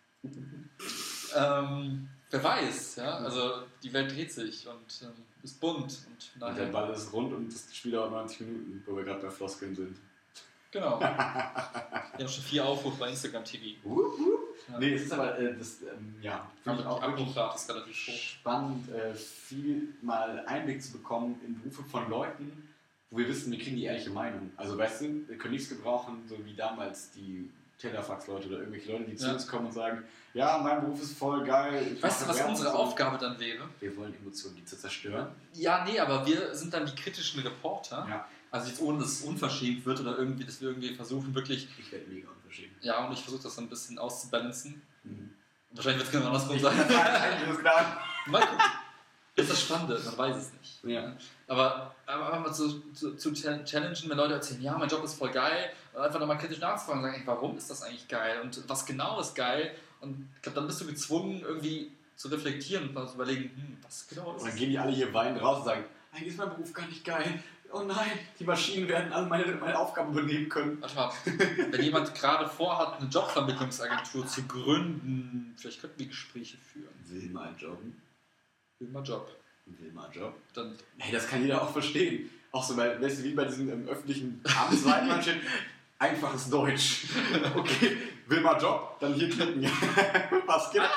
ähm, wer weiß, ja, also die Welt dreht sich und ähm, ist bunt und von Und der daher, Ball ist rund und das Spiel dauert neunzig Minuten, wo wir gerade bei Floskeln sind. genau. Wir haben schon vier Aufrufe bei Instagram T V. Uh, uh. Ja. Nee, es ist aber, äh, das, ähm, ja, Aber finde die ich auch wirklich Abrufrate ist relativ hoch. spannend, äh, viel mal Einblick zu bekommen in Berufe von Leuten, wo wir wissen, wir kriegen die ehrliche Meinung. Also weißt du, wir können nichts gebrauchen, so wie damals die Telefax-Leute oder irgendwelche Leute, die zu Ja. uns kommen und sagen, ja, mein Beruf ist voll geil. ich Weißt du, mache was Werbung unsere und so. Aufgabe dann wäre? Wir wollen Emotionen, die zu zerstören. Ja, nee, aber wir sind dann die kritischen Reporter. Ja. Also jetzt ohne, dass es unverschämt wird oder irgendwie, dass wir irgendwie versuchen, wirklich, Ich werde mega unverschämt. ja, und ich versuche das so ein bisschen auszubalancen. Mhm. Wahrscheinlich wird es genau andersrum Ich sein. bin klar. Mal gucken. Das ist das Spannende, man weiß es nicht. Ja. Aber, aber aber mal zu, zu, zu challengen, wenn Leute erzählen, ja, mein Job ist voll geil, und einfach nochmal kritisch nachzufragen und sagen, ey, warum ist das eigentlich geil und was genau ist geil? Und ich glaube, dann bist du gezwungen, irgendwie zu reflektieren und mal zu überlegen, hm, was genau ist Und dann es? gehen die alle hier weinend raus und sagen, eigentlich ist mein Beruf gar nicht geil. Oh nein, die Maschinen werden alle meine, meine Aufgaben übernehmen können. Warte mal, wenn jemand gerade vorhat, eine Jobvermittlungsagentur zu gründen, vielleicht könnten wir Gespräche führen. Will mal jobben. Will mal Job. Will mal Job. Dann, Hey, das kann jeder auch verstehen. Auch so, weil, weißt du, wie bei diesen ähm, öffentlichen Amtsleitern steht, einfaches Deutsch. Okay, will mal Job, dann hier klicken. Was geht?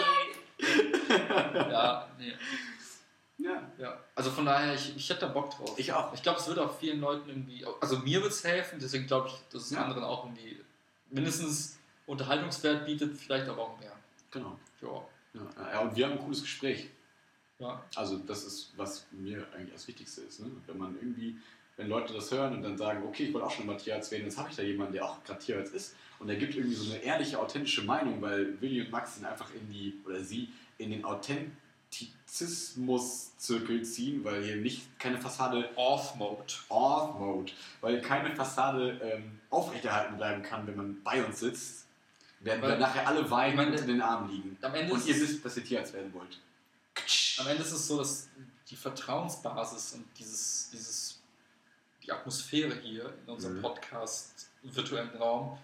ja, nee. Ja. Ja, also von daher, ich, ich hätte da Bock drauf. Ich auch. Ich glaube, es wird auch vielen Leuten irgendwie, also mir wird es helfen, deswegen glaube ich, dass es Ja. anderen auch irgendwie mindestens Unterhaltungswert bietet, vielleicht aber auch mehr. Genau. Ja. Ja, ja, und wir haben ein cooles Gespräch. Ja. Also das ist, was mir eigentlich das Wichtigste ist. Ne? Wenn man irgendwie, wenn Leute das hören und dann sagen, okay, ich wollte auch schon mal Tierarzt werden, jetzt habe ich da jemanden, der auch gerade Tierarzt ist und der gibt irgendwie so eine ehrliche, authentische Meinung, weil Willi und Max sind einfach in die, oder sie, in den Authentizismus-Zirkel ziehen, weil hier nicht keine Fassade Off-Mode. Off-Mode, weil keine Fassade ähm, aufrechterhalten bleiben kann, wenn man bei uns sitzt, werden Weil- wir nachher alle weinen ich meine, und in den Armen liegen. Am Ende, Und ist ihr es, wisst, dass ihr Tierarzt werden wollt. am Ende ist es so, dass die Vertrauensbasis und dieses, dieses, die Atmosphäre hier in unserem Mhm. Podcast virtuellen Raum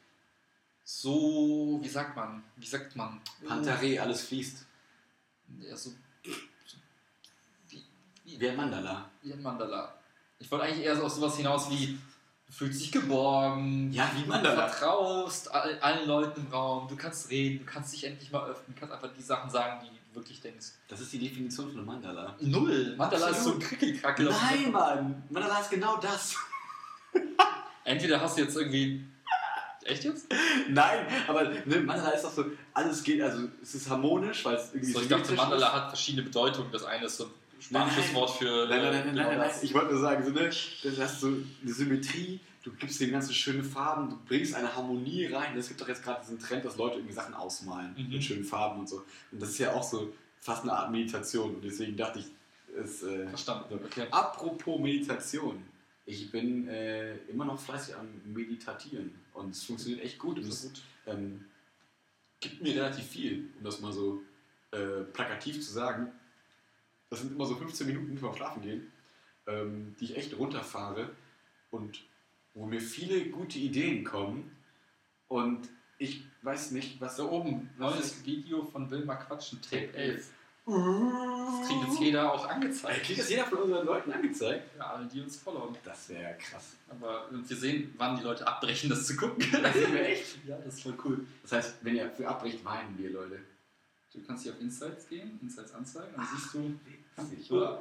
so, wie sagt man, wie sagt man? Pantaré, alles fließt. Ja, so, so wie, wie, Wie ein Mandala. wie ein Mandala. Ich wollte eigentlich eher so auf sowas hinaus wie, du fühlst dich geborgen, Ja, wie du Mandala. vertraust all, allen Leuten im Raum, du kannst reden, du kannst dich endlich mal öffnen, du kannst einfach die Sachen sagen, die du wirklich denkst. Das ist die Definition von einem Mandala. Null! Mandala ist so ein Absolut. Krickelkrackel. auf Nein, dem- Mann! Mandala ist genau das. Entweder hast du jetzt irgendwie... Echt jetzt? Nein, aber ne, Mandala ist doch so, alles geht, also es ist harmonisch, weil es irgendwie So, ich dachte, symmetrisch Mandala ist. hat verschiedene Bedeutungen. Das eine ist so ein spanisches Nein. Wort für... Nein, nein, nein, äh, nein, genau nein, nein. das. Ich wollte nur sagen, so, ne, das hast so eine Symmetrie, du gibst dem ganzen schöne Farben, du bringst eine Harmonie rein. Es gibt doch jetzt gerade diesen Trend, dass Leute irgendwie Sachen ausmalen Mhm. mit schönen Farben und so. Und das ist ja auch so fast eine Art Meditation. Und deswegen dachte ich, es... Äh, Verstanden, okay. Apropos Meditation. Ich bin äh, immer noch fleißig am Meditatieren und es funktioniert echt gut. Und Das es ist gut. ähm, gibt mir relativ viel, um das mal so äh, plakativ zu sagen. Das sind immer so fünfzehn Minuten vorm Schlafen gehen, ähm, die ich echt runterfahre und wo mir viele gute Ideen kommen und ich weiß nicht, was... Da oben, was neues ist- Video von Wilma Quatschen, Tape elf. Das Das kriegt jetzt jeder auch angezeigt. Kriegt das jeder von unseren Leuten angezeigt? Ja, alle, die uns followen. Das wäre krass. Aber wir sehen, wann die Leute abbrechen, das zu gucken. Das sehen wir echt? Ja, das ist voll cool. Das heißt, wenn ihr für abbrecht, weinen wir, Leute. Du kannst hier auf Insights gehen, Insights anzeigen, dann siehst du, Witzig. so,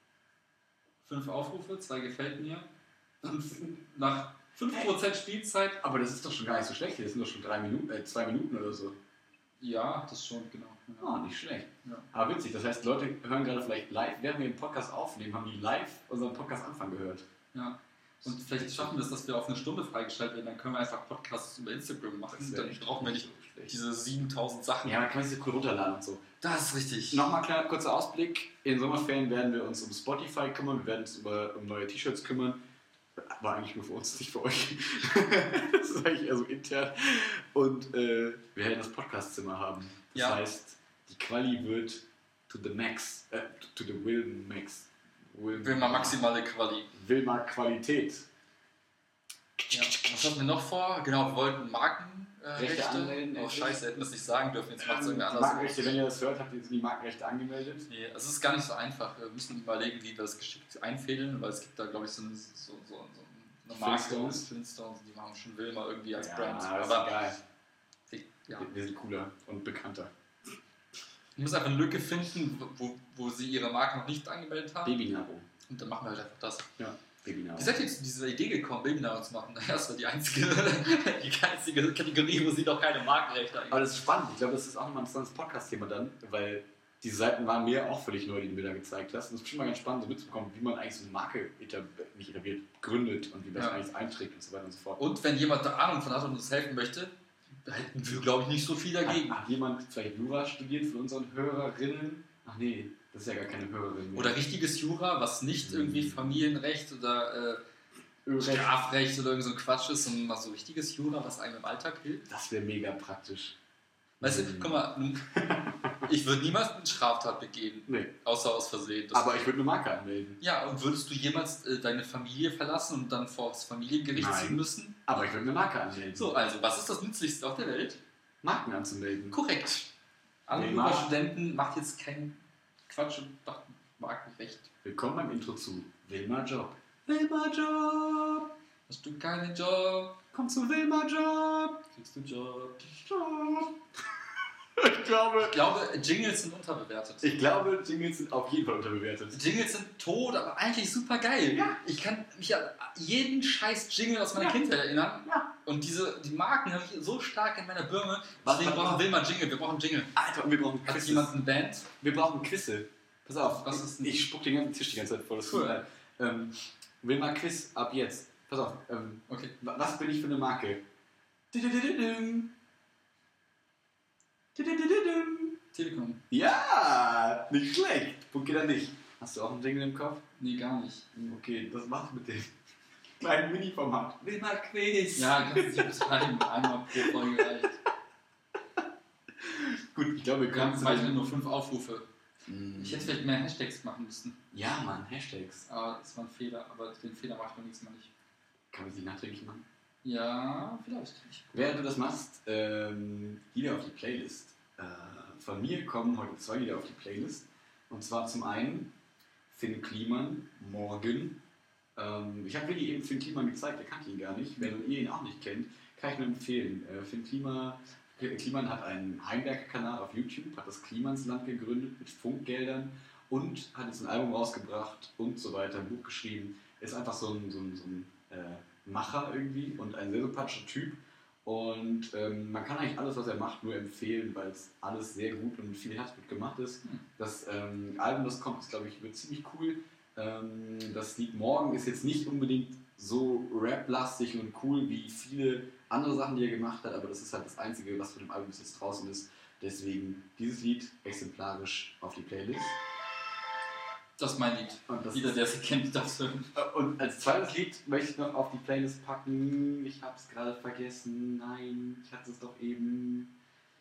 fünf Aufrufe, zwei gefällt mir. Fünf, nach fünf Prozent Spielzeit. Aber das ist doch schon gar nicht so schlecht. Das sind doch schon drei Minuten, äh, zwei Minuten oder so. Ja, das schon, genau. Ja. Oh, nicht schlecht. Ja. Aber witzig, das heißt, Leute hören gerade vielleicht live, während wir den Podcast aufnehmen, haben die live unseren Podcast Anfang gehört. Ja. Und vielleicht schaffen wir es, dass wir auf eine Stunde freigestellt werden, dann können wir einfach Podcasts über Instagram machen. Das wär Dann echt brauchen wir nicht so schlecht. diese siebentausend Sachen. Ja, dann kann man sich cool runterladen und so. Das ist richtig. Nochmal kleiner kurzer Ausblick. In den Sommerferien werden wir uns um Spotify kümmern, wir werden uns über, um neue T-Shirts kümmern. War eigentlich nur für uns, nicht für euch. Das ist eigentlich eher so intern. Und äh, wir werden das Podcastzimmer haben. Das Ja. heißt, die Quali wird to the max, äh, to the will max. Will, Will mal maximale Quali. Will mal Qualität. Ja. Was hatten wir noch vor? Genau, wir wollten Markenrechte. Äh, Rechte Rechte. anmelden, Oh endlich. scheiße, hätten wir es nicht sagen dürfen. Jetzt macht es Ähm, irgendwie die anders. Markenrechte, wenn ihr das hört, habt ihr jetzt die Markenrechte angemeldet. Nee, es ist gar nicht so einfach. Wir müssen überlegen, wie wir das geschickt einfädeln, weil es gibt da, glaube ich, so eine, so, so, so eine Marke. Flintstones. Flintstones, die machen schon Wilma irgendwie als Ja, Brand. das ist Aber geil. ja. Wir sind cooler und bekannter. Ich muss einfach eine Lücke finden, wo, wo sie ihre Marke noch nicht angemeldet haben. Babynaro. Und dann machen wir halt einfach das. Ja, Babynaro. Wie seid ihr zu dieser Idee gekommen, Babynaro zu machen? Das war die einzige, die einzige Kategorie, wo sie noch keine Markenrechte Aber das ist spannend. Ich glaube, das ist auch nochmal ein interessantes Podcast-Thema dann, weil die Seiten waren mir auch völlig neu, die du mir da gezeigt hast. Und es ist schon mal ganz spannend, so mitzubekommen, wie man eigentlich so eine Marke etab nicht etabliert, gründet und wie man das Ja. eigentlich einträgt und so weiter und so fort. Und wenn jemand da Ahnung von hat und uns helfen möchte, da hätten wir, glaube ich, nicht so viel dagegen. Hat, hat jemand vielleicht Jura studiert von unseren Hörerinnen? Ach nee, das ist ja gar keine Hörerin mehr. Oder richtiges Jura, was nicht irgendwie Familienrecht oder äh, Ölrecht. Strafrecht oder irgend so ein Quatsch ist, sondern mal so richtiges Jura, was einem im Alltag hilft. Das wäre mega praktisch. Weißt du, Mhm. guck mal, ich würde niemals eine Straftat begehen, Nee, außer aus Versehen. Das aber ich würde eine Marke anmelden. ja, und würdest du jemals äh, deine Familie verlassen und dann vor das Familiengericht Nein. ziehen müssen? Aber ich würde eine Marke anmelden. So, also, was ist das Nützlichste auf der Welt? Marken anzumelden. Korrekt. Alle Nee, Jura Mar- Studenten macht jetzt keinen Quatsch und macht Markenrecht. Willkommen beim Intro zu Wilma Job. Wilma Job! Hast du keinen Job, Komm zu Wilma Job! kriegst du Job. Job! Ich glaube, Ich glaube, Jingles sind unterbewertet. ich glaube, Jingles sind auf jeden Fall unterbewertet. Jingles sind tot, aber eigentlich super geil. Ja. Ich kann mich an jeden scheiß Jingle aus meiner Ja. Kindheit erinnern. Ja. Und diese, die Marken habe ich so stark in meiner Birne. Was- Deswegen was- brauchen wir mal Jingle. Wir brauchen Jingle. Alter, und wir brauchen Hat Quizze. jemand eine Band? Wir brauchen Quizze. Pass auf, Was ist denn- ich spuck den ganzen Tisch die ganze Zeit voll. Das Cool. tut mir leid. ähm, Wilma Quiz ab jetzt. Pass auf, ähm, Okay. wa- was bin ich für eine Marke? Dididididum. Dididididum. Telekom. Ja, nicht schlecht. Punkt geht er nicht. Hast du auch einen Jingle im Kopf? Nee, gar nicht. Okay, das macht mit dem kleinen Mini-Format. Wilma Quiz. Ja, kannst du nicht betreiben. Einmal pro Folge reicht. Gut, ich glaube, wir Wir können haben weiterhin nur fünf Aufrufe. Mm. Ich hätte vielleicht mehr Hashtags machen müssen. Ja, Mann, Hashtags. Aber das war ein Fehler. Aber den Fehler mache ich beim nächsten Mal nicht. Kann man sie nachträglich machen? Ja, vielleicht nicht. Während du das machst, ähm, Lieder auf die Playlist. Äh, von mir kommen heute zwei Lieder auf die Playlist. Und zwar zum einen Finn Kliman, Morgen. Ähm, ich habe Willi eben Finn Kliman gezeigt, er kannte ihn gar nicht. Wenn ihr ihn auch nicht kennt, kann ich nur empfehlen. Äh, Finn Klima, Kliman hat einen Heimwerker-Kanal auf YouTube, hat das Klimansland gegründet mit Funkgeldern und hat jetzt ein Album rausgebracht und so weiter, ein Buch geschrieben. Ist einfach so ein, so ein, so ein äh, Macher irgendwie und ein sehr sympathischer Typ. Und ähm, man kann eigentlich alles, was er macht, nur empfehlen, weil es alles sehr gut und mit viel Herzblut gemacht ist. Hm. Das ähm, Album, das kommt, ist, glaube ich, wird ziemlich cool. Ähm, das Lied Morgen ist jetzt nicht unbedingt so rap-lastig und cool wie viele andere Sachen, die er gemacht hat, aber das ist halt das Einzige, was von dem Album bis jetzt draußen ist. Deswegen dieses Lied exemplarisch auf die Playlist. Das ist mein Lied. Und, das Jeder, der sie kennt, das hören. und als zweites Lied möchte ich noch auf die Playlist packen. Ich habe es gerade vergessen. Nein, ich hatte es doch eben.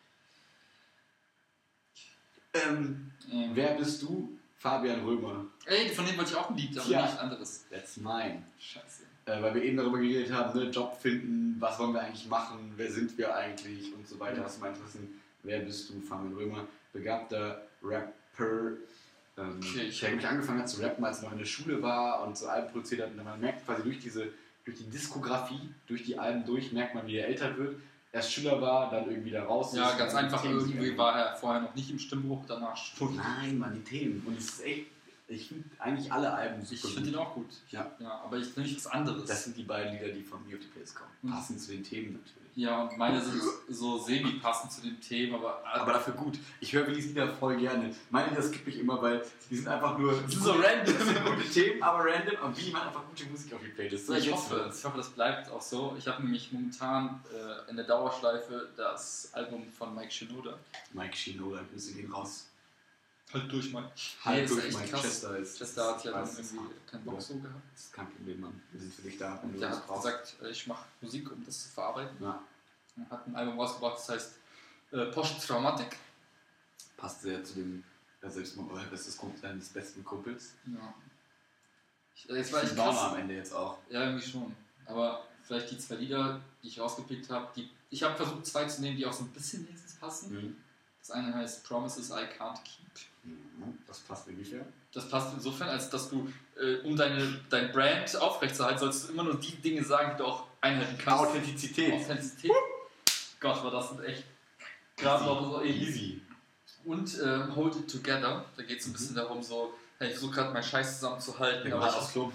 Ähm, Ähm, wer bist du? Fabian Römer. Ey, von dem wollte ich auch ein Lied, aber Tja. nicht anderes. That's mine. Scheiße. äh, weil wir eben darüber geredet haben, ne, Job finden, was wollen wir eigentlich machen, wer sind wir eigentlich und so weiter. Ja. Hast du mal Interessen, wer bist du, Fabian Römer, begabter Rapper. Ähm, Okay. ich habe mich angefangen hat zu rappen, als ich noch in der Schule war und so Alben produziert hat. Und man merkt quasi durch diese, durch die Diskografie, durch die Alben durch, merkt man, wie er älter wird. Erst Schüler war, dann irgendwie da raus Ja, ist, ganz dann einfach, Themen sich irgendwie ändern. war er vorher noch nicht im Stimmbruch, danach schon. Nein, Mann, die Themen. Und es ist echt, ich finde eigentlich alle Alben Ich super finde gut. ihn auch gut. Ja. Ja, aber ich will nicht was anderes. Das sind die beiden Lieder, die von mir auf die Playlist kommen. Mhm. Passend zu den Themen natürlich. Ja, und meine sind so semi-passend zu den Themen, aber, Aber dafür gut. Ich höre die Lieder voll gerne. Meine Lieder skippe ich immer, weil die sind einfach nur die sind so random. Das sind gute Themen, aber random. Aber wie man einfach gute Musik auf die Playlist. So Ich jetzt hoffe, wird's. ich hoffe, das bleibt auch so. Ich habe nämlich momentan äh, in der Dauerschleife das Album von Mike Shinoda. Mike Shinoda, Grüße gehen raus. Halt durch, Mike. Halt ist durch, echt Mike. krass. Chester ist. Chester hat ja dann das ist irgendwie hart. keinen Bock so gehabt. Das ist kein Problem, Mann. Wir sind für dich da. wenn Und du der das hat brauchst. gesagt, äh, ich mache Musik, um das zu verarbeiten. Ja, Er hat ein Album rausgebracht, das heißt äh, Post-Traumatic. passt sehr zu dem äh, Selbstmord oder bestes Kumpel deines besten Kumpels. Ja. Ich, äh, jetzt war Ich ich baue krass. am Ende jetzt auch. Ja, irgendwie schon. Aber vielleicht die zwei Lieder, die ich rausgepickt habe, die ich habe versucht, zwei zu nehmen, die auch so ein bisschen wenigstens passen. Mhm. Das eine heißt Promises I Can't Keep. Mhm. Das passt inwiefern? Das passt insofern, als dass du, äh, um deine, dein Brand aufrechtzuerhalten, sollst du immer nur die Dinge sagen, die du auch einhalten kannst. Authentizität. Authentizität. Gott, war das echt gerade noch so easy. Easy. Und ähm, Hold It Together. Da geht es ein bisschen darum, so, hey, ich versuche gerade meinen Scheiß zusammenzuhalten. Der aber ich, Club.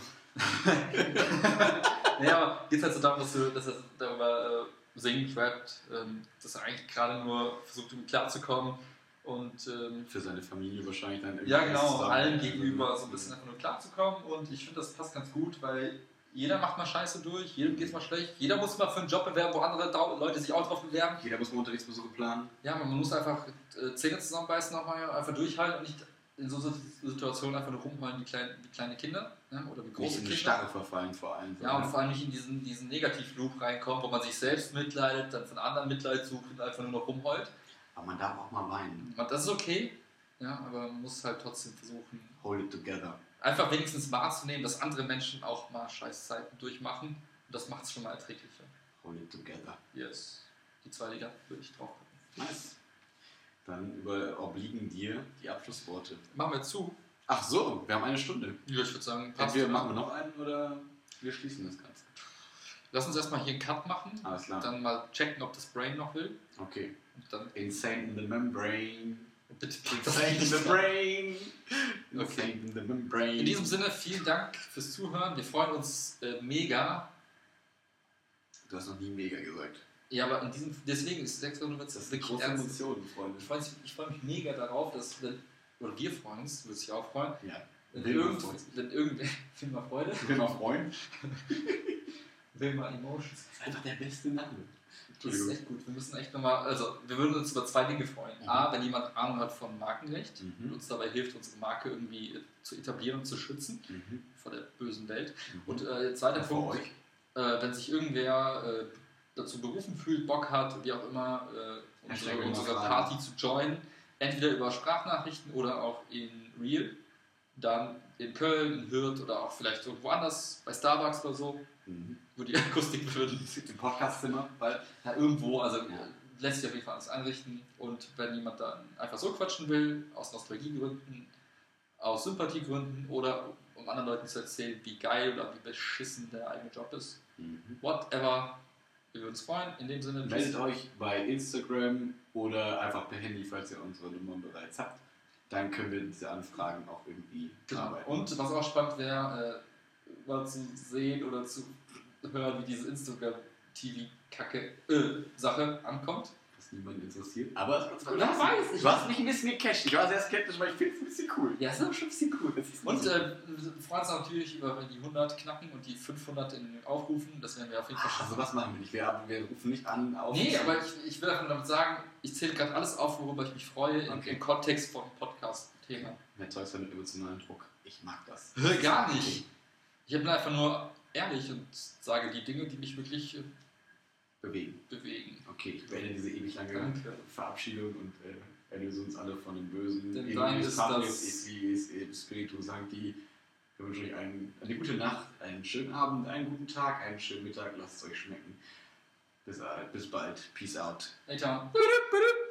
ja, aber geht halt so darum, dass, du, dass er darüber äh, singt, rappt, ähm, dass er eigentlich gerade nur versucht, irgendwie klarzukommen. Und ähm, Für seine Familie wahrscheinlich dann irgendwie. ja, genau, zusammen- allen gegenüber so ein bisschen einfach nur klarzukommen. Und ich finde, das passt ganz gut, weil jeder macht mal Scheiße durch, jedem geht es mal schlecht, jeder muss mal für einen Job bewerben, wo andere Dau- Leute sich auch drauf bewerben. Jeder muss mal Unterrichtsbesuche planen. Ja, man muss einfach äh, Zähne zusammenbeißen, auch mal einfach durchhalten und nicht in so Situationen einfach nur rumheulen wie, klein, wie kleine Kinder, ne? Oder wie Nicht große in eine Kinder. Starre verfallen vor allem. Ja, und vor allem nicht in diesen, diesen Negativ-Loop reinkommt, wo man sich selbst mitleidet, dann von anderen Mitleid sucht und einfach nur noch rumheult. Aber man darf auch mal weinen. Und das ist okay, ja, aber man muss halt trotzdem versuchen, Hold it together. einfach wenigstens wahrzunehmen, dass andere Menschen auch mal Scheißzeiten durchmachen. Und das macht es schon mal erträglicher. Hold it together. Yes. Die zwei Lieder würde ich drauf packen. Nice. Dann über obliegen dir die Abschlussworte. Machen wir zu. Ach so, wir haben eine Stunde. Ja, ich würde sagen, passt. Entweder machen wir noch einen oder wir schließen das Ganze. Lass uns erstmal hier einen Cut machen. Alles klar. Dann mal checken, ob das Brain noch will. Okay. Und dann Insane in the membrane. bitte pack das Insane in the nicht. brain. Okay. Insane in the membrane. In diesem Sinne, vielen Dank fürs Zuhören. Wir freuen uns äh, mega. Du hast noch nie mega gesagt. Ja, aber in diesem, deswegen ist sechs Uhr Das sind große Emotionen, Freunde. Ich freue mich, ich freu mich mega darauf, dass, wenn, oder wir freuen uns, du wirst dich auch freuen, Ja. wenn, Will man irgend, freuen. wenn irgendwer, viel mal Freude, Ich will mal freuen. will mal Emotions. Das ist einfach der beste Name. Das ist echt gut. Wir müssen echt nochmal, also wir würden uns über zwei Dinge freuen. Mhm. A, wenn jemand Ahnung hat von Markenrecht und Mhm. uns dabei hilft, unsere Marke irgendwie zu etablieren und zu schützen Mhm. vor der bösen Welt. Mhm. Und äh, zweiter Vor Punkt, euch. äh, wenn sich irgendwer äh, dazu berufen fühlt, Bock hat, wie auch immer, äh, Hashtag unsere, unsere Fragen. Party zu joinen, entweder über Sprachnachrichten oder auch in Real, dann in Köln, in Hürth oder auch vielleicht irgendwo anders, bei Starbucks oder so, Mhm. wo die Akustik würden. Im Podcastzimmer, weil Ja, irgendwo, also Ja. äh, lässt sich auf jeden Fall alles einrichten. Und wenn jemand dann einfach so quatschen will, aus Nostalgiegründen, aus Sympathiegründen oder um anderen Leuten zu erzählen, wie geil oder wie beschissen der eigene Job ist, mhm. whatever, wir würden uns freuen. In dem Sinne, meldet euch bei Instagram oder einfach per Handy, falls ihr unsere Nummern bereits habt. Dann können wir diese Anfragen auch irgendwie Genau. bearbeiten. Und was auch spannend wäre, äh, mal zu sehen oder zu hören, wie diese Instagram-T V-Kacke-Sache ankommt. Was niemand interessiert. Aber es Wer weiß, ich du hast mich ein bisschen gecatcht. Ich war sehr skeptisch, weil ich finde es ein bisschen cool. Ja, ist aber schon ein bisschen cool. Das ist Und so. äh, wir freuen uns natürlich über, wenn die hundert knacken und die fünfhundert in den Aufrufen. Das werden wir auf jeden Fall Ach, schaffen. also was machen wir nicht? Wir, wir rufen nicht an auf. Nee, aber ich, ich will einfach damit sagen, ich zähle gerade alles auf, worüber ich mich freue, im, Okay. im Kontext von Podcast-Thema. Mehr Zeugs einen emotionalen Druck. Ich mag das. Gar nicht. Ich bin einfach nur ehrlich und sage die Dinge, die mich wirklich äh, Bewegen. bewegen. Okay, ich beende diese ewig lange Danke. Verabschiedung und äh, erlöse uns alle von dem Bösen. Denn In dein Iuris ist Patris das- et Filiis et Spiritus Sancti. Ich wünsche euch einen, eine gute Nacht, einen schönen Abend, einen guten Tag, einen schönen Mittag. Lasst es euch schmecken. Bis, bis bald. Peace out. Later. Ba-da, ba-da.